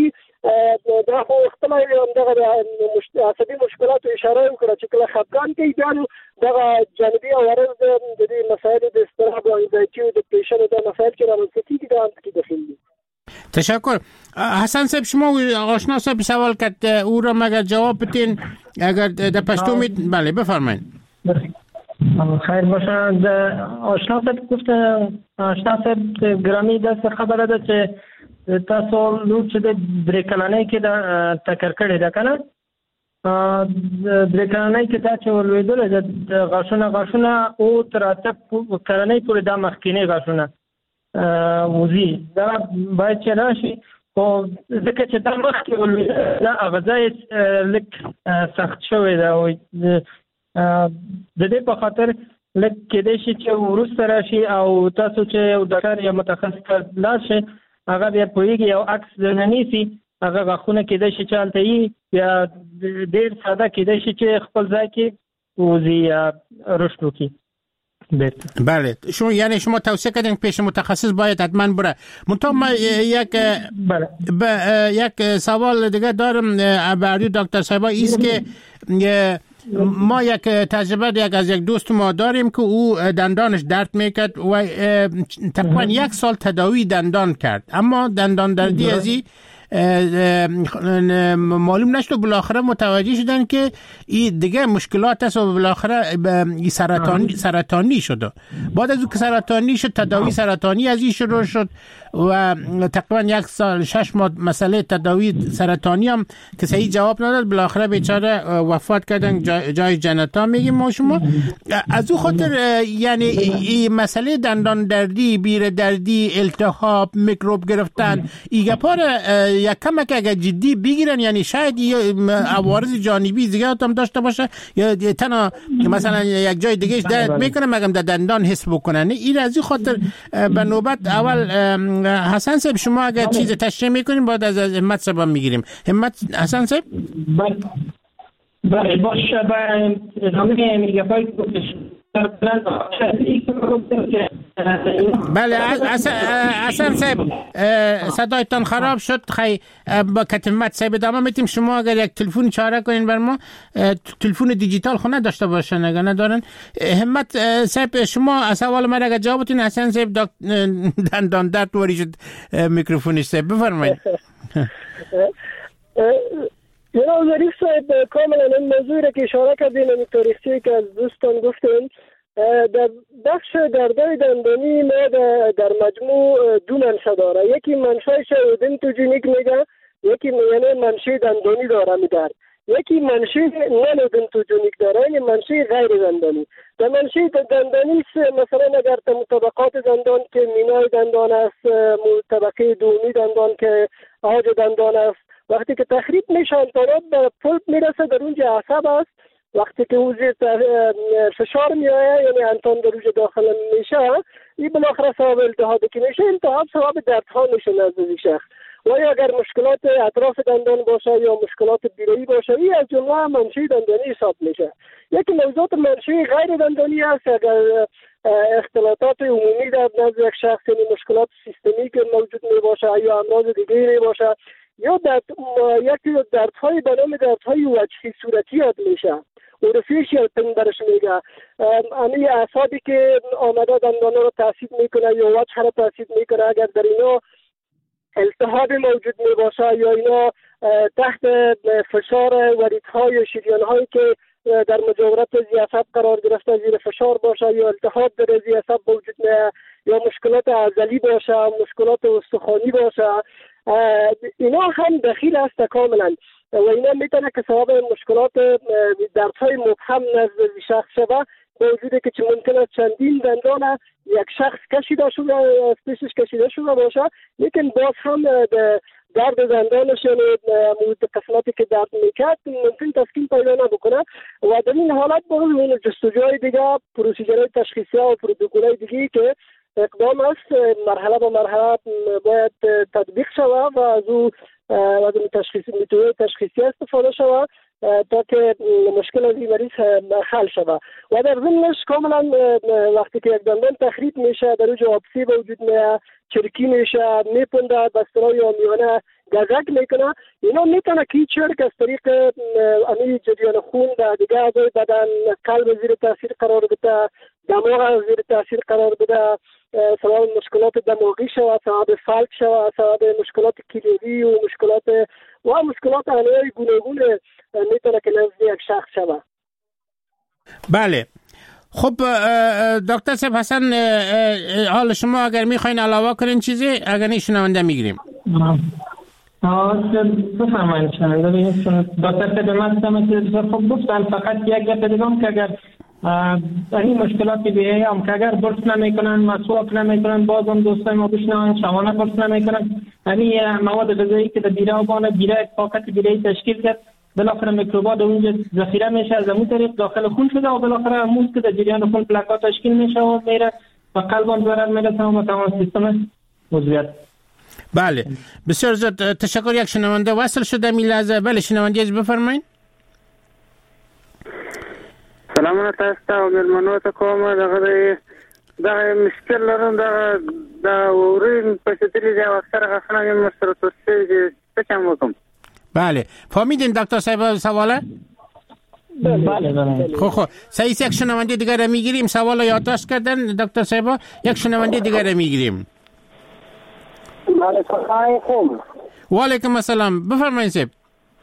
تویږي دا خو خپله همدغه د عصبي مشکلاتو اشاره وکړه چې کله خفګان کوي بیا نو دغه جانبي عوارض د دې مسایلو د اضطراب او انزایټي او دپریشن او دا مسایل چې رامنځته کېږي دا هم پکې دخیل دي. تشکر. حسن صاحب شما آشنا صاحب سوال کرد او را مگر جواب بتین اگر در پشتو می بله بفرمایید. خیر باشه آشنا صاحب گفت آشنا صاحب گرامی دست خبره ده چې تاسو لور چې د درې کلنۍ کې دا تکر کړی ده کنه درې کلنۍ کې دا چې ولوېدل د غاښونه غاښونه او تر اته کلنۍ پورې دا مخکینی غاښونه وزي دا باید چې راشي خو ځکه چې دا مخکې ولوېدل دا هغه ځای لږ سخت شوی ده او د دې په خاطر لږ کېدای شي چې وروسته راشي او تاسو چې یو ډاکټر یا متخصص ته لاړ شئ هغه بیا پوهېږي یو عکس درنه نیسي هغه غاښونه کېدای شي چې هلته وي یا ډېر ساده کېدای شي چې خپل ځای کې ووځي یا رشد وکړي. بله شما یعنی شما توصیه کردین پیش متخصص باید حتما بره. منتها ما یک یک سوال دیگه دارم برای دکتر صاحبا ایست که ما یک تجربه یک از یک دوست ما داریم که او دندانش درد میکرد و تقریبا یک سال تداوی دندان کرد اما دندان دردی ازی معلوم نشد و بالاخره متوجه شدن که این دیگه مشکلات است و بالاخره سرطانی سرطانی شد. بعد از اون که سرطانی شد تداوی سرطانی از این شروع شد و تقریبا یک سال شش ماه مسئله تداوی سرطانی هم که صحیح جواب نداد بالاخره بیچاره وفات کردن جای, جای جنتا میگیم ما شما. از اون خاطر یعنی این مسئله دندان دردی بیر دردی التهاب میکروب گرفتن ایگه پار یک کمک اگر جدی بگیرن یعنی شاید عوارض جانبی دیگه هم داشته باشه یا تنها مثلا یک جای دیگه درد میکنه مگم در دندان حس بکنن. این از این خاطر به نوبت اول حسن صاحب شما اگر چیز تشریح میکنیم بعد از همت صاحب میگیریم. همت حسن صاحب بله باشه با ادامه میگه بله حسن صاحب صدایتان خراب شد خیلی با کتمت صاحب ادامه میتیم. شما اگر یک تلفن چاره کنین بر ما تلفن دیجیتال خونه داشته باشن اگر ندارن. همت صاحب شما از سوال من اگر جواب بدین حسن صاحب دندان درد وری شد میکروفونش صاحب بفرمایید. یو جناب ظریف صاحب کاملا این موضوعی را که اشاره کردین این تاریخچه‌ای که از دوستان گفتین در بخش دردهای دندانی ما در مجموع دو منشأ داره. یکی منشأش اودونتوژنیک میگه، یکی یعنی منشأ دندانی داره میدار. یکی منشأ نان اودونتوژنیک داره، یعنی منشأ غیر دندانی. در منشأ دندانی مثلا اگر طبقات دندان که مینای دندان است، طبقه دومی دندان که آج دندان است، وقتی که تخریب میشه انتانات به پلپ میرسه، در اونجا عصب است. وقتی که او زیر فشار میآید یعنی انتان در اونجا داخل میشه، این بالاخره سبب التهابی که میشه، التهاب سبب دردها میشه نزد شخص. و یا اگر مشکلات اطراف دندان باشه یا مشکلات بیرایی باشه، این از جمله منشأ دندانی حساب میشه. یکی موضوعات منشأ غیر دندانی است. اگر اختلالات عمومی در نزد یک شخص یعنی مشکلات سیستمیک موجود می باشه یا امراض دیگری می باشه، یا در یکی دردهای به نام دردهای وجهی صورتی یاد میشه، اورفیشیال پین برش میگه. امی اعصابی که آمده دندان رو تاثیر میکنه یا وجه رو تاثیر میکنه، اگر در اینا التهاب موجود می باشه یا اینا تحت فشار وریدها یا شریانهایی که در مجاورت ذیعصب قرار گرفته زیر فشار باشه یا التهاب در ذیعصب موجود نه یا مشکلات عضلی باشه، مشکلات استخوانی باشه، اینا هم دخیل است کاملا و اینا میتونه که سبب مشکلات دردهای مبهم نزد شخص شده، با وجودی که چه ممکنه چندین دندان یک شخص کشیده شده، اسپیسش کشیده شده باشه، لیکن باز هم درد دندانش یعنی قسمتی که درد میکرد ممکن تسکین پیدا نبکنه و در این حالت باید جستجوهای دیگه، پروسیجرهای تشخیصی و پروتکل‌های دیگه که اقدام است مرحله به مرحله باید تطبیق شود و از او از تشخیصی میتونه تشخیصی استفاده شود تا که مشکل از این مریض حل شود. و در ضمنش کاملا وقتی که یک دندان تخریب میشه در اونجا آبسی به وجود میاد، چرکی میشه، میپنده، بسترهای یا میانه گزک میکنه، اینا میتونه که چرک از طریق امی جریان خون در دیگه اعضای بدن، قلب زیر تاثیر قرار بده، دماغ زیر تاثیر قرار بده، سبب مشکلات دماغی شود، سبب فلج شود، سبب مشکلات کلیوی و مشکلات و مشکلات انواع گوناگون میتونه که نزد یک شخص شود. بله. خب دکتر صاحب حسن، حال شما اگر میخواین علاوه کنین چیزی اگر نه شنونده میگیریم. آه بفرمایید شنونده بگیم. دکتر صاحب من خب گفتم فقط یک گپ دیگم که اگر این مشکلات بیایی هم که اگر برس نمیکنن، مسواک نمیکنن، باز هم دوستای ما بشنوان شبانه برس نمیکنن، همین مواد غذایی که در بیره و بانه بیره پاکت بیره تشکیل کرد، بالاخره میکروبات در اونجا ذخیره میشه، از اون طریق داخل خون شده و بالاخره موز که در جریان خون پلاکات تشکیل میشه و میره و قلب هم ضرر میرسه و تمام سیستم عضویت. بله بسیار زیاد تشکر. یک شنونده وصل شده می لحظه. بله شنونده از بفرمایید. سلامونه تاسو ته او مېلمنو ته کوم دغه دغه مشکل لرم دغه د اورین په شتلې دی اکثر غفنه مې مسره توسي څه چم وکم. بله فهمیدین دکتر صاحب سواله؟ بله بله. خب خب صحیح. یک شنونده دیگر را میگیریم. سوال یادداشت کردن دکتر صاحب؟ یک شنونده دیگر را میگیریم. علیکم. و علیکم السلام. بفرمایید صاحب.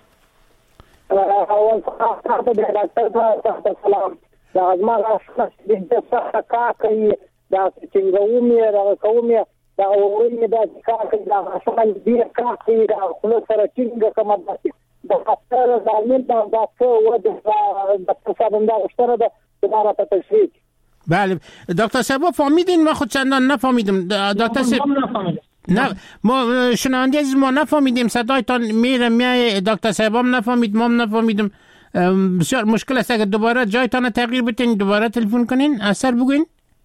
اول فقط د ډاکټر ته سلام. دا ازما راځه د څه کار کوي دا څنګه ومه دا کومه دا اورینه دا کار کوي دا اصلا دې کار کوي دا خپل سره څنګه کومه دا خطر دا مين دا دا څه و د تصادم دا اشتره ده دوباره ته تشریح. بله دکتر صاحب فهمیدین؟ ما خود چندان نفهمیدم دکتر صاحب. نه ما شنونده عزیز ما نفهمیدیم، صدایتان میره میای، دکتر صاحب هم نفهمید، ما هم نفهمیدم. بسیار مشکل است. اگر دوباره جایتان تغییر بدین دوباره تلفن کنین اثر بگوین.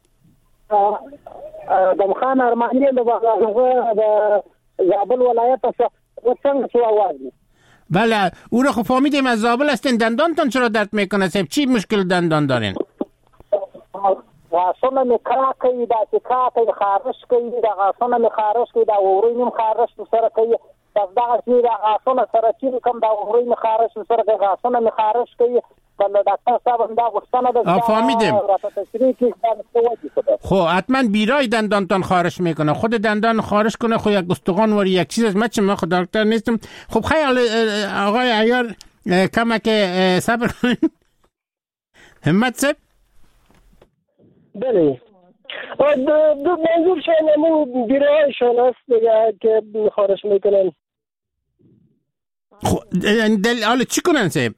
دمخان ارمانی د زابل ولایت څخه څنګه څه आवाज. بله او رو خب فهمیدیم از زابل هستین. دندانتان چرا درد میکنه صاحب؟ چی مشکل دندان دارین؟ غاښونه مې کار کوي، دا چې کار کوي خارش کوي، دا غاښونه مې خارش کوي، دا اورۍ مې خارش سره کوي، بس دغسې دا غاښونه سره چې کوم دا اورۍ مې خارش سره کوي، غاښونه مې خارش کوي. د ډاکټر صاحب هم دا غوښتنه ده فهمیدیم. تشریح کړي. خب حتما بیرای دندانتان خارش میکنه. خود دندان خارش کنه خود یک استخوان وری یک چیز از من چه من خود دکتر نیستم. خب خیال آقای عیار کمک صبر کنین. همت صاحب بله دو منظور شما بیره هایشان است دیگه که خارش میکنن. دل حالا چی کنن صاحب؟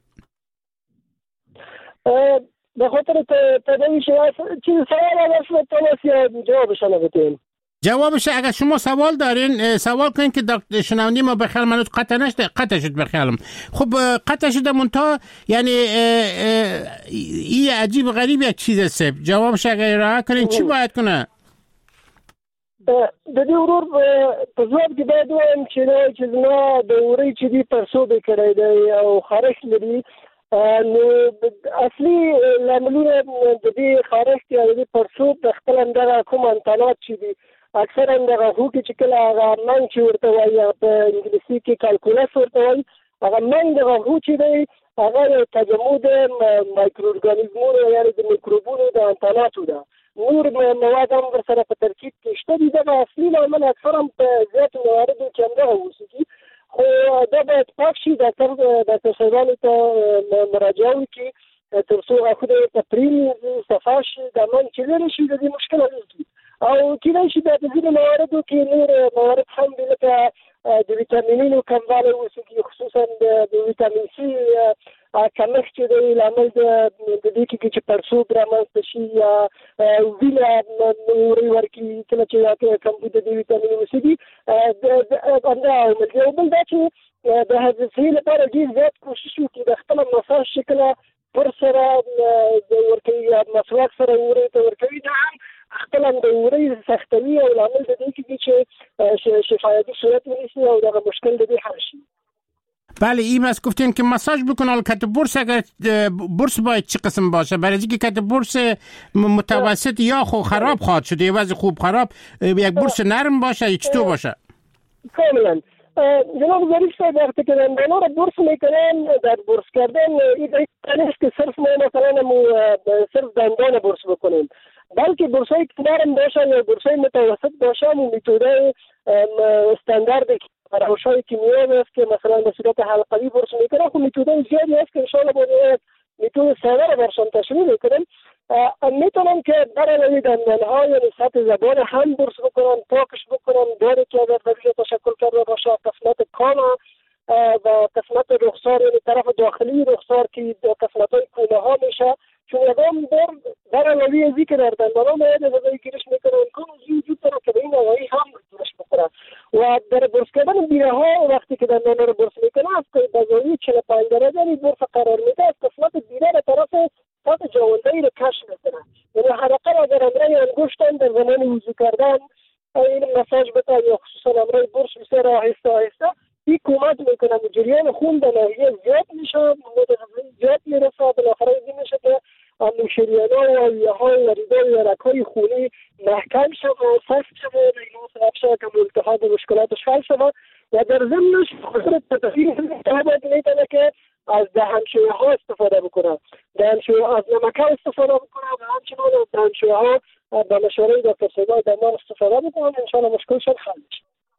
به خاطر تدویش چیز سوال هست تماسی جوابشان بتیم. جوابش اگر شما سوال دارین سوال کنین که دکتر شنونی ما بخیال منو قطع نشده قطع شد بخیالم. خب قطع شده منتها یعنی این عجیب غریب یک چیز است. جوابش اگر راه کنین چی باید کنه؟ د دې ورور په ځواب کې باید وایم چې چې زما د وری چې دی پرسو به کړی دی او خارښ لري نو اصلي لاملونه د دې خارښ یا د پرسو د خپل اندغه کوم انتانات چې دي اکثرا دغه هوکي چې کله هغه منګ چې ورته وایي په انګلیسي کې کالکولس ورته وایي هغه منګ دغه هو چې دی هغه تجمع د مایکرو ارګانیزمونو یعنې د میکروبونو د انتاناتو ده. نور مواد هم ورسره په ترکیب کې شته دي. دغه اصلي لامل اکثرا په زیاتو مواردو کې همدغه اوسېږي خو دا باید پاک شي. ډاکټر ډاکټر صاحبانو ته مراجعه وکړي تر څو غاښونه یې په پرېمینځي صفا شي دا من چې لرې شي د دې مشکل حل کړي او کېدای شي بیا په ځینو مواردو کې نور موارد هم دي لکه د ویټامینونو کموالی اوسېږي خصوصا د ویټامین سي کمښت چې دی لامل د دې کېږي چې پړسوب رامنځته شي یا وینه وری ورکړي کله چې کمبود د ویټامین اوسېږي همدا عامل دی. بل دا چې د حفظې لپاره ډېر زیات کوشش وکړي د خپله مساج شکله پر سره ورکوي یا مسواک سره ورې ته ورکوي دا هم خپل هم د ورې سختوي او لامل د دې کېږي چې شفایتي صورت ونیسي او دغه مشکل د دې حل شي. بله این از گفتین که مساج بکنه کت برس اگر برس باید چه قسم باشه برای اینکه کت برس متوسط یا خو خراب خواهد شده وضع خوب خراب یک برس نرم باشه یا چطور باشه؟ کاملا جناب ظریف صاحب وقتی که دندانا رو برس میکنن در برس کردن این نیست که صرف ما مثلا صرف دندان برس بکنیم بلکه برسای نرم باشه یا برسای متوسط باشه و میتوده استاندارد روش‌های کیمیایی است که مثلا به صورت حلقوی برس میکنن خب میتوده زیادی است که انشاءالله باید میتوده ساده رو برشان تشریح میکنن. میتونم که برای دندانها یعنی سطح زبان هم برس بکنن پاکش بکنن داری که در روی تشکل کرده باشه قسمت کان و قسمت رخسار یعنی طرف داخلی رخسار که قسمت های کونه ها میشه چون یادم در در علاوه ازی که در دندان ها باید غذایی گیرش میکنه امکان وجود داره که به این آقایی هم گیرش بکنه و در برس کردن بیره ها وقتی که دندان رو برس میکنه از بزایی چهل و پنج درجه یعنی برس قرار میده از قسمت بیره به طرف سطح جوانده رو کش میکنه یعنی حداقل اگر امرای انگشتن در زمان وضو کردن این مساج بتا یا خصوصا امرای برس بسیار آهسته آهسته این کمک میکنه و جریان خون به ناحیه زیاد میشه مواد غذایی زیاد میرسه بالاخره این میشه که شریان‌ها و ریه‌ها و ریدای و رگ‌های خونی محکم شد و سخت شد و نیروس نفشه که ملتحاد و مشکلاتش حل شد و در ضمنش خصوص تطهیر باید میتونه که از دهنشوی‌ها استفاده بکنه دهنشوی‌ها از نمک‌ها استفاده بکنه و همچنان از دهنشوی‌ها به مشوره دکتر صاحب درمان استفاده بکنه انشاءالله مشکلشون حل میشه.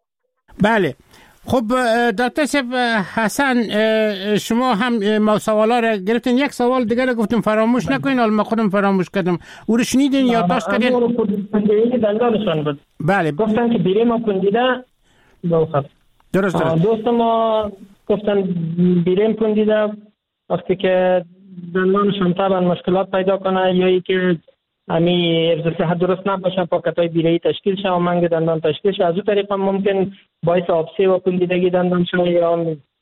بله خب دکتر صاحب حسن شما هم ما سوالا را گرفتین یک سوال دیگه را گفتیم فراموش نکنین حالا ما خودم فراموش کردم او رو شنیدین یا داشت کردین پوندیده دندانشان بود بله گفتن که بیره ما پوندیده درست درست دوست ما گفتن بیره پوندیده وقتی که دندانشان طبعا مشکلات پیدا کنه یا ای که امی حفظ صحت درست نباشه پاکت‌های بیره‌ای تشکیل شه و منگ دندان تشکیل شه از اون طریق هم ممکن باعث آبسه و پوندیدگی دندان شه یا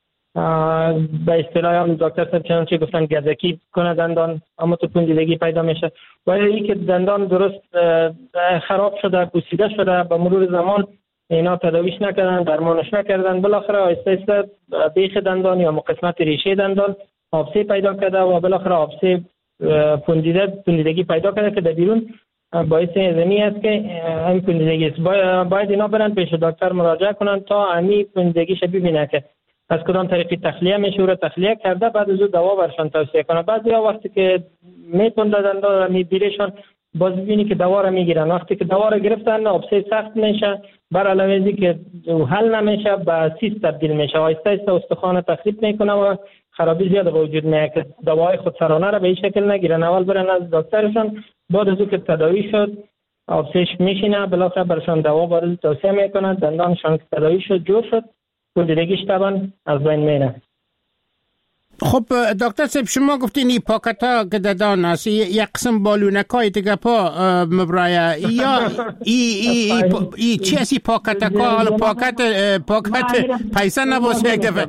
به اصطلاح هم دکتر صاحب چنانچه گفتن گزکی کنه دندان اما تو پوندیدگی پیدا میشه و یا ای که دندان درست خراب شده پوسیده شده به مرور زمان اینا تداویش نکردن درمانش نکردن بالاخره آهسته آهسته بیخ دندان یا قسمت ریشه دندان آبسه پیدا کرده و بالاخره آبسه پوندیده پوندیدگی پیدا کرده که در بیرون باعث زمینی است که این پوندیدگی است باید اینا برن پیش دکتر مراجعه کنن تا امی پوندیدگیش ببینه که از کدام طریقی تخلیه میشه و تخلیه کرده بعد از دوا برشان توصیه کنه بعضی ها وقتی که میپوندن دندان میبیرشان باز ببینی که دوا رو میگیرن. وقتی که دوا رو گرفتن آبسه سخت میشه، بر علاوه که حل نمیشه به سیست تبدیل میشه، آهسته آهسته استخوان تخریب میکنه و خرابی زیاد به وجود میاد که دوای خودسرانه رو به این شکل نگیرن. اول برن از دکترشون، بعد از اینکه تداوی شد آبسهش میشینه، بالاخره برشان دوا وارد توصیه میکنن، دندانشان که تداوی شد جور شد کلیدگیش طبعا از بین میره. خب دکتر صاحب شما گفتین این پاکت ها که دندان هست یک قسم بالونک های دیگه پا مبرایه یا ای ای ای ای چی هستی پاکت ها؟ پاکت پاکت پیسه نباشه یک دفعه.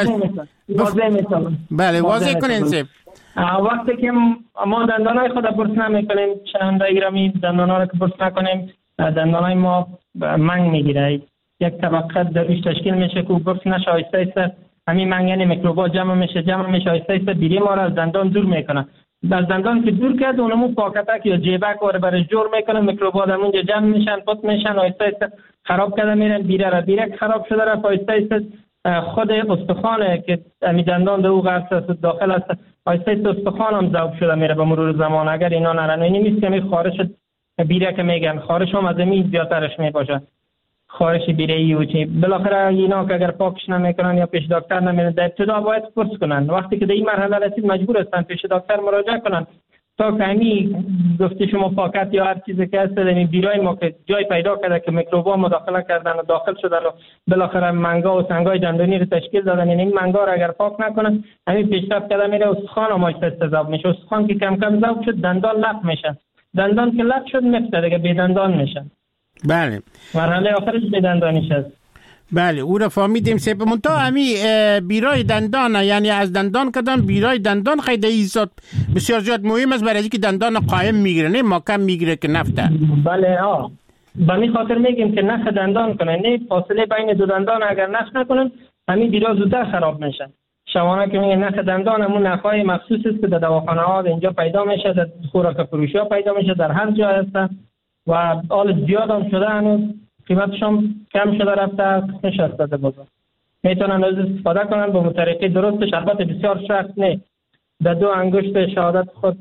بله واضح کنین صاحب. وقتی که ما دندان های خود برس نمیکنیم، چند گرامی دندان ها رو که برس نکنیم دندان های ما منگ میگیره، یک طبقه درش تشکیل میشه که برس نشه، آهسته آهسته همین منگنی میکروبا جمع میشه جمع میشه آهسته آهسته بیری ما رو از دندان دور میکنه. از دندان که دور کرد اونمو پاکتک یا جیبک رو برای جور میکنه، میکروبا در اونجا جمع میشن پت میشن آهسته آهسته خراب کرده میرن، بیره را بیرک خراب شده رفت، آهسته آهسته خود استخوانه که همین دندان در او قرص داخل است آهسته آهسته استخوان هم ذوب شده میره به مرور زمان. اگر اینا نرن نیست که می خارش بیره که میگن خارش هم از این زیادترش میباشه، خارش بیره‌ای و چی. بالاخره اینا که اگر پاکش نمیکنن یا پیش دکتر نمیرن در ابتدا باید پرس کنن. وقتی که در این مرحله رسید مجبور هستن پیش دکتر مراجعه کنن تا که همین گفته شما پاکت یا هر چیزی که هست در بیرای ما که جای پیدا کرده که میکروبا مداخله کردن و داخل شدن و بالاخره منگا و سنگای دندانی رو تشکیل دادن، یعنی این منگا رو اگر پاک نکنن همین پیشرفت کرده میره استخوان هم آهسته ذوب میشه. استخوان که کم کم ذوب شد دندان لق میشه، دندان که لق شد میفته دیگه بی دندان میشه. بله مرحله آخرش به دندانیش هست. بله او را فهمیدیم. سه منتها همی بیرای دندان، یعنی از دندان کدن بیرای دندان خیلی ایزاد بسیار زیاد مهم است برای اینکه دندان قایم میگیره نه محکم میگیره که نفته. بله ها به می خاطر میگیم که نخ دندان کنن، نه فاصله بین دو دندان اگر نخ نکنن همین بیرا زودتر خراب میشن. شمانه که میگن نخ دندان همون نخهای مخصوص است که در دواخانه ها اینجا پیدا میشه، در خوراک فروشی ها پیدا میشه، در هر جا هستن و آل زیاد هم شده، هنوز قیمتش هم کم شده رفته نشسته بازار. میتونن از استفاده کنن به طریقه درستش. البته بسیار شخص نه در دو انگشت شهادت خود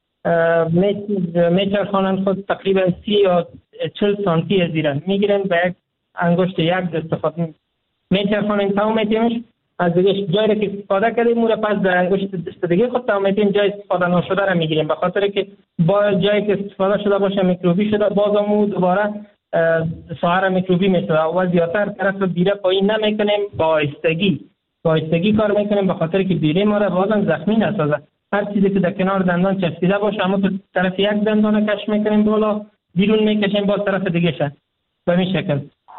میچرخانن خود تقریبا سی یا چل سانتی از ایران میگیرن به یک انگشت یک دست استفاده میچرخانن تا میتیمش از دیگه جایی که استفاده کردیم مورا پس در انگشت دست دیگه خود تا میتیم جای استفاده نشده را میگیریم، به خاطر که با جایی که استفاده شده باشه میکروبی شده بازمو دوباره سایر میکروبی میشه و زیادتر طرف بیره پایین نمیکنیم، با آهستگی با آهستگی کار میکنیم به خاطر که بیره ما را بازم زخمی نسازه. هر چیزی که در کنار دندان چسبیده باشه اما تو طرف یک دندان کش میکنیم بالا بیرون میکشیم باز طرف دیگه شه به این شکل.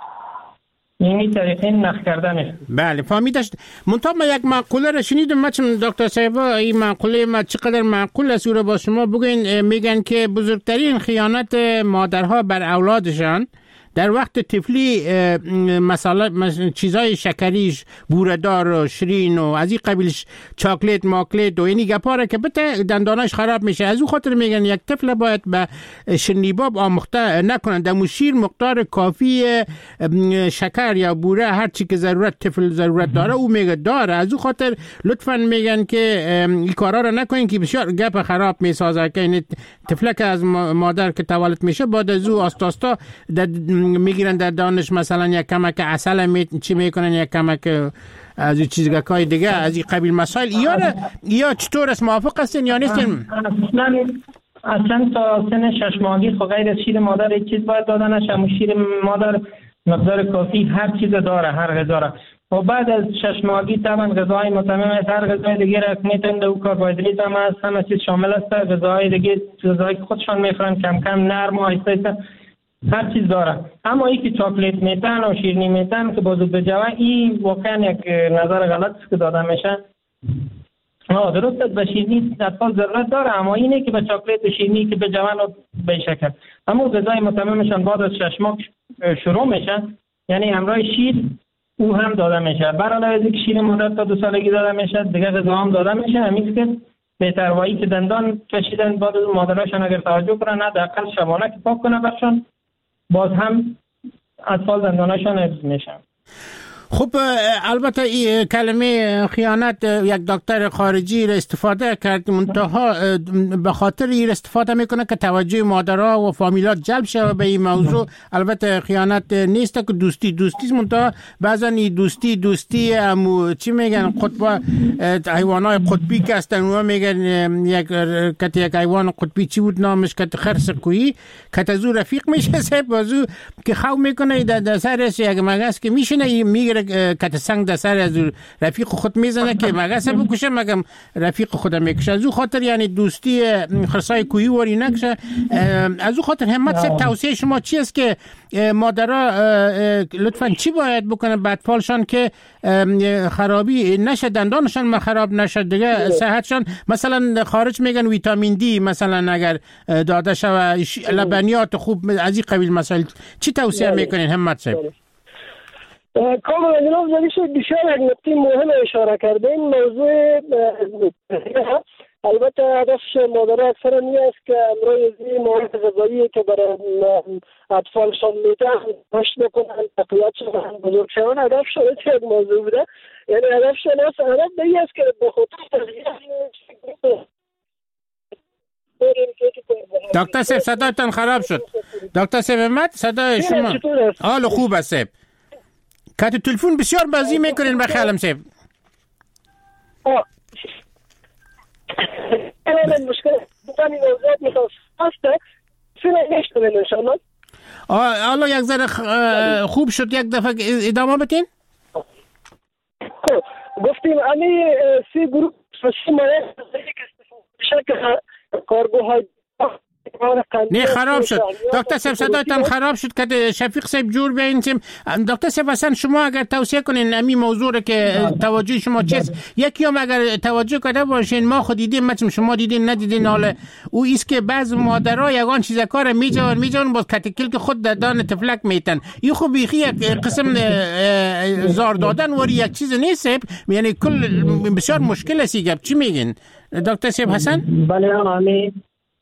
این طریقه نخ کردنش. بله فهمیدش. منتها من یک مقوله را شنیدم مثلا دکتر صاحب، این مقوله ما چقدر معقول است او را با شما بگین. میگن که بزرگترین خیانت مادرها بر اولادشان در وقت طفلی مثلا چیزای شکریش بوردار و شیرین و از این قبیلش چاکلیت ماکلیت و اینی گپاره که بته دنداناش خراب میشه. از او خاطر میگن یک طفل باید به شنیباب آموخته نکنن، در شیر مقدار کافی شکر یا بوره هر چی که ضرورت طفل ضرورت داره او میگه داره. از او خاطر لطفا میگن که این کارا رو نکنین که بسیار گپ خراب میسازه که این طفل که از مادر که تولد میشه بعد از او آستا آستا میگیرن در دانش مثلا یک کمک عسل می چی میکنن یک کمک از این چیزگاهای دیگه از این قبیل مسائل. یا یا چطور است، موافق هستین یا نیستین؟ اصلا اصلا تا سن شش ماهگی خب غیر از شیر مادر یک چیز باید دادنش، اما شیر مادر مقدار کافی هر چیز داره، هر غذا را. و بعد از شش ماهگی طبعا غذاهای متمم است، هر غذای دیگه را میتونه او کربوهیدرات هم است، همه چیز شامل است. غذاهای دیگه غذایی که خودشان میخورن کم کم نرم و آهسته هر چیز داره. اما این که چاکلیت میتن و شیرینی میتن که بازو بجوه این واقعا یک نظر غلط است که داده میشه. آه درست است به شیرینی اطفال ضرورت داره، اما اینه که به چاکلیت و شیرینی که بجوه و به شکر. اما غذای متممشان بعد از شش ماه شروع میشه، یعنی همراه شیر او هم داده میشه. برای علاوه که شیر مادر تا دو سالگی داده میشه دیگه غذا هم داده میشه. همین که بهتروایی که دندان کشیدن بعد از مادرشان اگر توجه کنن حداقل شبانه که پاک کنه برشان باز هم اطفال دندانشان حفظ میشن. خب البته این کلمه خیانت یک دکتر خارجی را استفاده کرد، منتها به خاطر این استفاده میکنه که توجه مادرها و فامیلات جلب شود به این موضوع. البته خیانت نیست که دوستی دوستی است، منتها بعضا این دوستی دوستی امو چی میگن قطب حیوانات قطبی که هستن و میگن یک کت یک حیوان قطبی چی بود نامش کت خرس کویی کت از او رفیق میشه سه بازو که خو میکنه در سرش یک مگس که میشینه میگیره کت سنگ در سر از رفیق خود میزنه که مگس بکشه مگم رفیق خود میکشه. از او خاطر یعنی دوستی خرسای کویی وری نکشه. از او خاطر همت سه توصیه شما چی است که مادرها لطفاً چی باید بکنه به اطفالشان که خرابی نشه، دندانشان خراب نشه دیگه، صحتشان مثلا خارج میگن ویتامین دی مثلا اگر داده شود، لبنیات خوب از این قبیل مسائل چی توصیه میکنین همت صاحب؟ کاملا جناب زلیش بسیار یک نکته مهم اشاره کردین. موضوع البته هدفش مادرها اکثر می است که امروز این مواد غذایی که برای اطفالشان میتن پشت بکنن، تقویت شدن، بزرگ شدن، هدفش یک موضوع بوده. یعنی هدفش ناست هدف به این است که به خاطر تغییر دکتر صاحب صدایتان خراب شد. دکتر صاحب احمد صدای شما حال خوب است صاحب. کات تلفن بسیار بازی میکنین به خیالم صاحب. آه الان مشکل بودن این موضوعات متاسفه فیلم نشتونین انشاءالله. آه حالا یک ذره خوب شد، یک دفعه ادامه بتین. گفتیم امی سی گروپ فسی مایه شکل کاربوهایدرات نه خراب شد. دکتر صاحب صدایتان خراب شد که شفیق صاحب جور بیاین. دکتر صاحب اصلا شما اگر توصیه کنین امی موضوع رو که توجه شما چیست، یکی هم اگر توجه کرده باشین ما خود دیدیم، مثلا شما دیدین ندیدین، حالا او ایست که بعض مادرها یگان چیز کار میجوان میجوان باز کتکل که خود در دان تفلک میتن. این خب بیخی یک قسم زار دادن وری یک چیز نیست، یعنی کل بسیار مشکل است. چی میگین دکتر صاحب حسن؟ بله آمی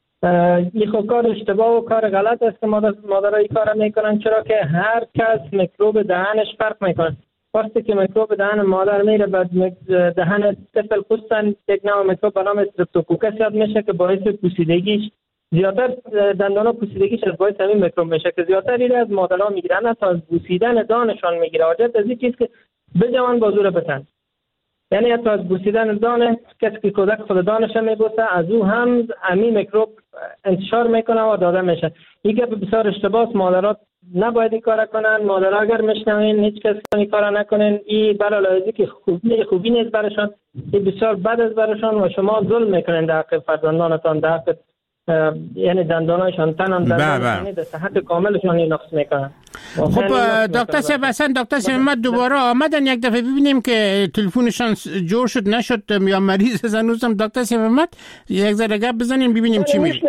این خب کار اشتباه و کار غلط است که مادر مادرای کار میکنن، چرا که هر کس میکروب دهنش فرق میکنه. وقتی که میکروب دهن مادر میره بعد دهن طفل خصوصا یک نوع میکروب به نام استرپتوکوکس یاد میشه که باعث پوسیدگیش زیادتر دندانا پوسیدگیش از باعث همین میکروب میشه که زیادتر ایره از مادرها میگیرن تا از بوسیدن دانشان میگیره. حاجت از این چیز که بجوان بازور بتن، یعنی حتی از بوسیدن دانه کسی که کودک خود دانش میبوسه از او هم امی میکروب انتشار میکنه و داده میشه. این که بسیار اشتباهه. مادرات نباید این کار کنن. مادرها اگر میشنوین هیچ کس این کار نکنین. این برای که خوبی خوبی نیست برشان، این بسیار بد است برشان و شما ظلم میکنین در حق فرزندانتان، در حق یعنی دندانایشان تنان دندان در صحت کاملشان نقص میکنن. خب دکتر صاحب اصلا دکتر صاحب دوباره آمدن یک دفعه ببینیم که تلفنشان جور شد نشد یا مریض زنوزم. دکتر صاحب یک ذره گپ بزنیم ببینیم چی میشه.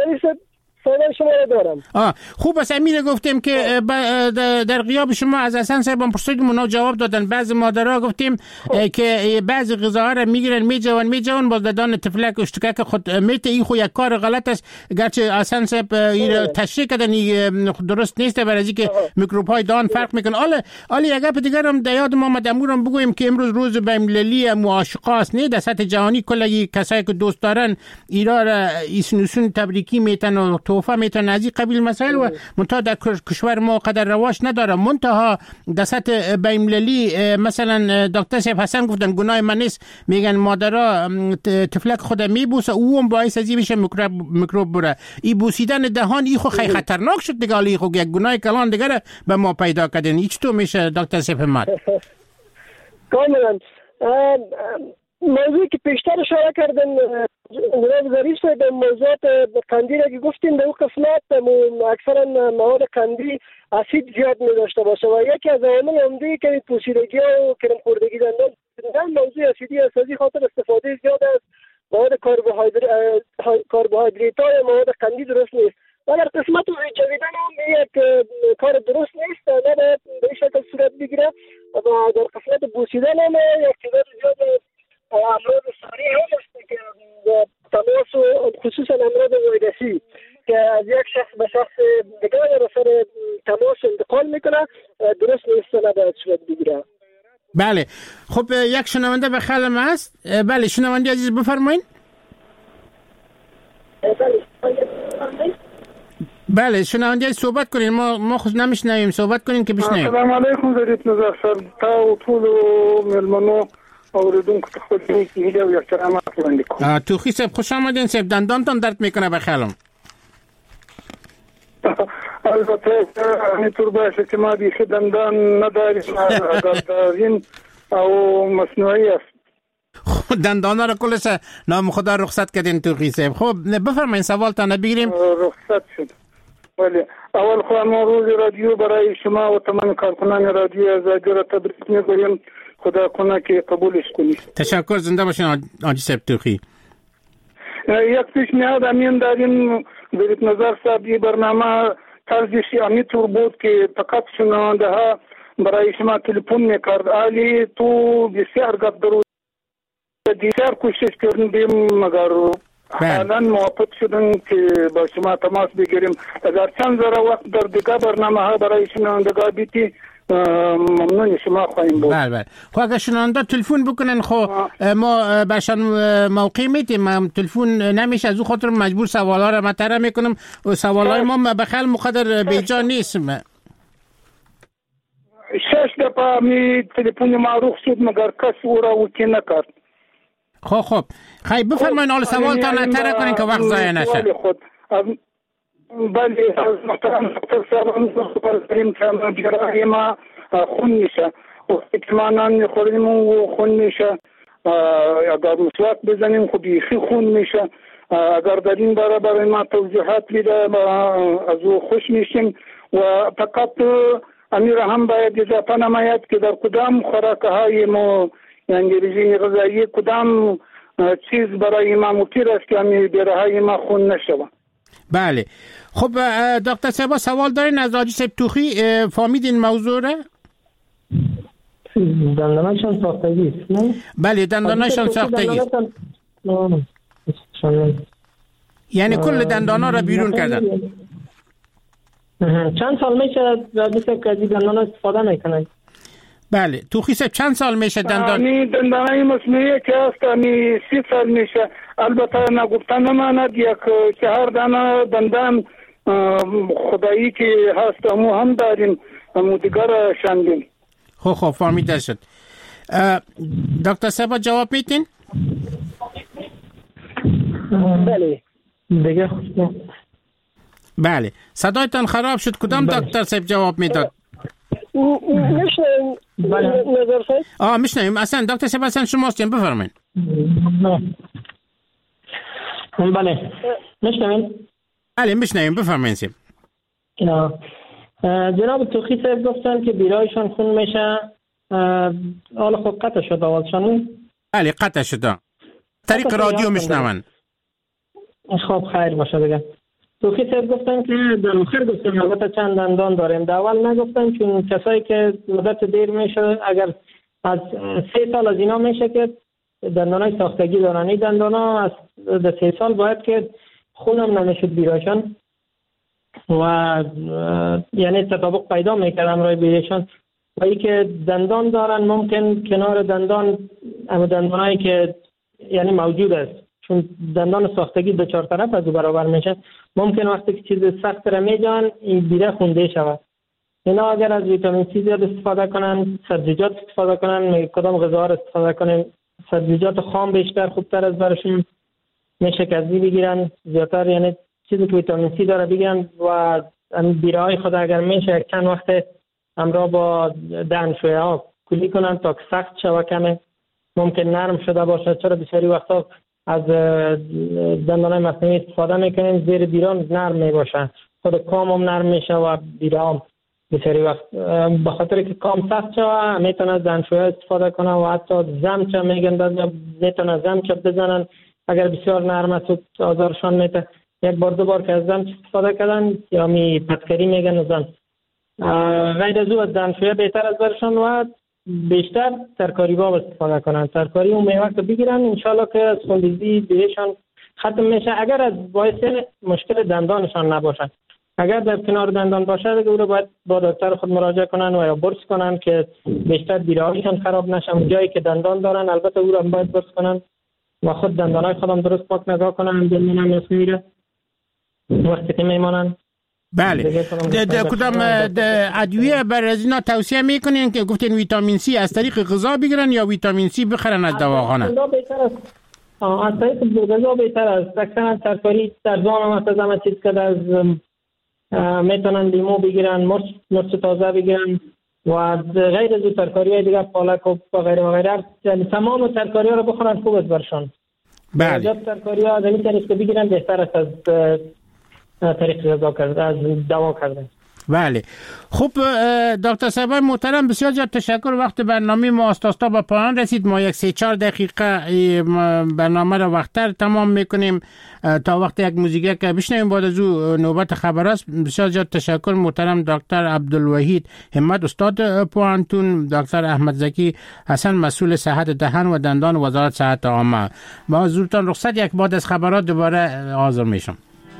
سوال شما رو دارم. آه خوب است. امیر گفتیم که در غیاب شما از حسن صاحب هم پرسیدیم و جواب دادن. بعضی مادرها گفتیم که بعضی غذاها را میگیرن میجوان میجوان باز دندان تفلک اشتکاک خود میته. این خو یک کار غلط است، گرچه حسن صاحب این تشریح کردن درست نیست برای اینکه میکروب های دهان فرق میکنه. حالا حالا یک گپ دیگه هم در یاد ما آمد، امورم بگویم که امروز روز بین‌المللی معاشقه است. نه در سطح جهانی کلی کسایی که دوست دارن ایران را ایسنوسون تبریکی میتن و توفه میتن از این قبیل مسائل و منتها در کشور ما قدر رواج نداره. منتها در سطح بین‌المللی مثلا دکتر صاحب حسن گفتن گناه من نیست، میگن مادرها تفلک خود میبوسه او هم باعث از این میشه میکروب میکروب بره. این بوسیدن دهان این خو خیلی خطرناک شد دیگه. این خو یک گناه کلان دیگه به ما پیدا کردن. هیچ تو میشه دکتر صاحب حمد کاملا موضوعی که پیشتر اشاره کردن جناب ظریف صاحب موضوعات قندی که گفتیم به اون قسمت اکثرا مواد قندی اسید زیاد می داشته باشه و یکی از عوامل عمده که پوسیدگی و کرم خوردگی دندان موضوع اسیدی است. از این خاطر استفاده زیاد از مواد کربوهیدرات کربوهیدرات های مواد قندی درست نیست. اگر قسمت رو جویدن هم یک کار درست نیست، نباید به این شکل صورت بگیره و در قسمت بوسیدن هم یک تعداد زیاد امراض ساری هم است که تماس و خصوصا امراض ویروسی که از یک شخص به شخص دیگر را سر تماس انتقال میکنه درست نیست، نباید صورت بگیره. بله. خب یک شنونده به خلم هست. بله شنونده عزیز بفرمایید. بله شنونده عزیز صحبت کنین، ما ما خود نمیشنویم، صحبت کنین که بشنویم. السلام علیکم ضریت نظر صاحب، تا ټول ملمنو اوریدونکو ته خپل هیله او احترامات وړاندې کوم. توخی صاحب خوش آمدین صاحب، دندانتان درد میکنه به خلم. البته همینطور باشه که ما بیخی دندان نداریم، اگر داریم او مصنوعی است. خب دندانا را کلش نام خدا رخصت کردین توخی صاحب. خب بفرمایید سوالتان بگیریم. رخصت شد. ولی اول خو ما روز رادیو برای شما و تمام کارکنان رادیو آزادی را تبریک میگویم، خدا کنه که قبولش کنید. تشکر، زنده باشین آجی صاحب توخی. یک پیشنهاد امین داریم ضریت نظر صاحب، این برنامه طرزش همینطور بود که فقط شنونده ها برای شما تلفن میکرد، علی تو بسیار گپ درود بسیار کوشش کردیم مگر حالا موافق شدن که با شما تماس بگیریم. اگر چند ذره وقت در دیگه برنامه ها برای شنوندگان بیتی ممنون شما خواهیم بود. بله بله. خب اگر شنونده تلفن بکنن خب ما برشان موقع میتیم، ما تلفن نمیشه، از اون خاطر مجبور سوالا رو مطرح میکنم و سوالای ما بخل مقدر بیجا نیست. شش دفعه می تلفن معروف شد مگر کس او را وکی نکرد. خب خب خیلی بفرمایین حال سوالتان اطرح کنین که وقت ضایع نشه. بله از محترم دکتر صاحب خبر داریم که جراحی ما خون میشه و اطمینان میخوریم و خون میشه، اگر مسواک بزنیم خب بیخی خون میشه. اگر در این باره برای ما توضیحات بیده از او خوش میشیم و فقط امیر هم باید اضافه نماید که در کدام خوراک های ما یعنی رژیم غذایی کدام چیز برای ما مفید است که امیر جراحی ما خون نشوه. بله. خب دکتر صاحب سوال دارین از آجی صاحب توخی، فهمیدین موضوع را؟ دنداناشان ساختگی است نه؟ بله دنداناشان ساختگی است، یعنی کل دندانا را بیرون کردن. چند سال میشه آجی صاحب که از دندانا استفاده میکنن؟ بله توخی صاحب چند سال میشه دندان؟ امی دندانای مصنوعی که هست امی سی سال میشه، البته نگفتن نماند یک چهار دانه دندان خدایی که هست امو هم داریم، امو دیگر شندیم. خب خب فهمیده شد. دکتر صاحب جواب میتین؟ بله دیگه. بله صدایتان خراب شد، کدام دکتر صاحب جواب میداد؟ میشنویم نظر صاحب؟ آه میشنویم. اصلا دکتر صاحب اصلا شماست، بفرمایید. بله میشنویم؟ بله میشنویم بفرمایید. جناب توخی صاحب گفتن که بیرایشان خون میشه، حالا خب قطع شد آوازشان؟ بله قطع شده، طریق رادیو میشنون. خب خیر باشه دیگه. توخی صاحب گفتن که در آخر گفتن البته چند دندان داریم، در اول نگفتن چون کسایی که مدت دیر میشه اگر از سه سال از اینا میشه که دندانای ساختگی دارن، این دندانا از در سه سال باید که خونم نمیشد بیرایشان و یعنی تطابق پیدا میکردم رای بیرایشان. و ای که دندان دارن ممکن کنار دندان اما دندانایی که یعنی موجود است، چون دندان ساختگی دو چهار طرف از برابر میشه، ممکن وقتی که چیز سخت را میجان این بیره خونده شود. اینا اگر از ویتامین سی زیاد استفاده کنن، سبزیجات استفاده کنن، کدام غذا را استفاده کنن، سبزیجات خام بیشتر خوبتر از برشون میشه که از بگیرن زیادتر، یعنی چیزی که ویتامین سی داره بگیرن و بیره های خود اگر میشه چند وقت همراه با دهنشویه ها کلی کنن تا که سخت شوه کمه، ممکن نرم شده باشه، چرا بسیاری وقتا از دندانای مصنوعی استفاده میکنیم زیر بیران نرم میباشن، خود کام هم نرم میشه و بیره هم بسیاری وقت به خاطر که کام سخت شوه میتونه از دهنشویه استفاده کنن و حتی زمچه میگن میتونه زمچه بزنن اگر بسیار نرم است آزارشان میته. یک بار دو بار که از زمچه استفاده کردن یا می پتکری میگن و زم غیر از او از دهنشویه بهتر از برشان و بیشتر ترکاری باب استفاده کنن، ترکاری اون میوه که بگیرن انشالله که از خونریزی بیرهشان ختم میشه اگر از باعث مشکل دندانشان نباشن. اگر در کنار دندان باشه دیگه او رو باید با دکتر خود مراجعه کنن و یا برس کنن که بیشتر دیرهایشان خراب نشن. جایی که دندان دارن البته او رو باید برس کنن و خود دندانای خودم درست پاک نگاه کنن ببینن نصف میره وقتی که میمانن. بله. کدام ادویه بر از اینا توصیه میکنین که گفتین ویتامین سی از طریق غذا بگیرن یا ویتامین سی بخرن از دواخانه؟ غذا بهتر است. از طریق غذا بهتر است. اکثرا ترکاری در زمان مثلا همه چیز که از میتونن لیمو بگیرن، مرچ مرچ تازه بگیرن و غیر از ترکاری های دیگه پالک و غیره و غیره، یعنی تمام ترکاری ها رو بخورن خوب است برشان. بله. جب ترکاری ها از این طریق که بگیرن بهتر است از طریق غذا کرده، از دوا کرده. بله. خوب دکتر صاحب محترم، بسیار زیاد تشکر. وقت برنامه ما آستاستا به پایان رسید. ما یک سه چهار دقیقه برنامه را وقتر تمام میکنیم تا وقت یک موزیک که بشنویم، بعد از او نوبت خبر است. بسیار زیاد تشکر محترم دکتر عبدالوحید همت استاد پوهنتون، دکتر احمد زکی حسن مسئول صحت دهان و دندان وزارت صحت عامه. با حضورتان رخصت، یک بعد از خبرات دوباره حاضر میشم.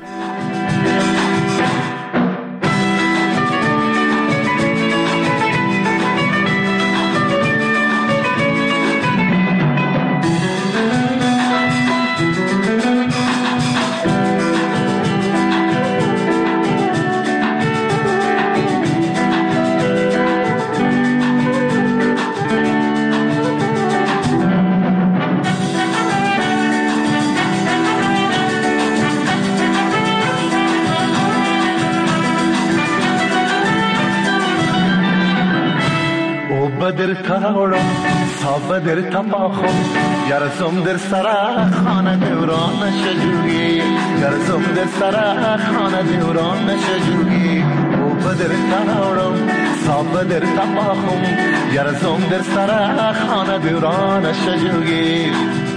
بدر تراوڑم صاحب در تپاخم گرزم در سرا خانه دوران نشجویی گرزم در سرا خانه دوران نشجویی او بدر تراوڑم صاحب در تپاخم گرزم در سرا خانه دوران نشجویی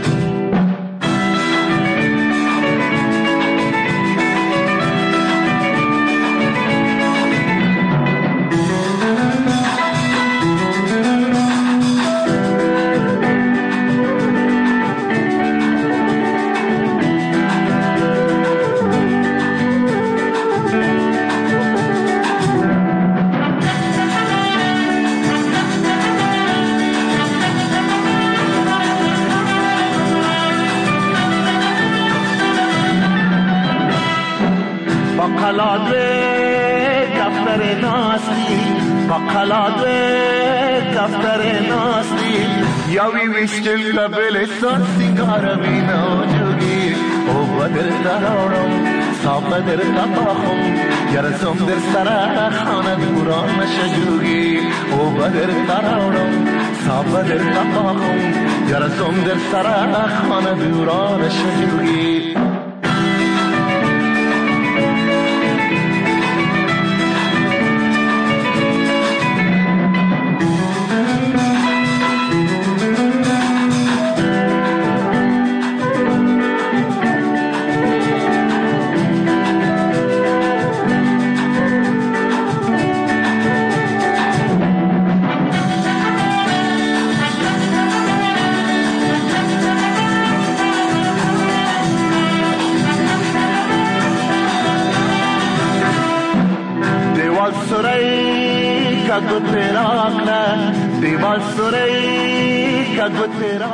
دفتر ناستی بقلادوی دفتر ناستی یاوی ویشتل لبلستان سیگار بینا جوگی او بدر دارم صاحب در تپاخم گرزم در سرا خانه دوران نشجوگی او بدر دارم صاحب در تپاخم گرزم در سرا خانه دوران نشجوگی دیوال سوری کا گو تیرا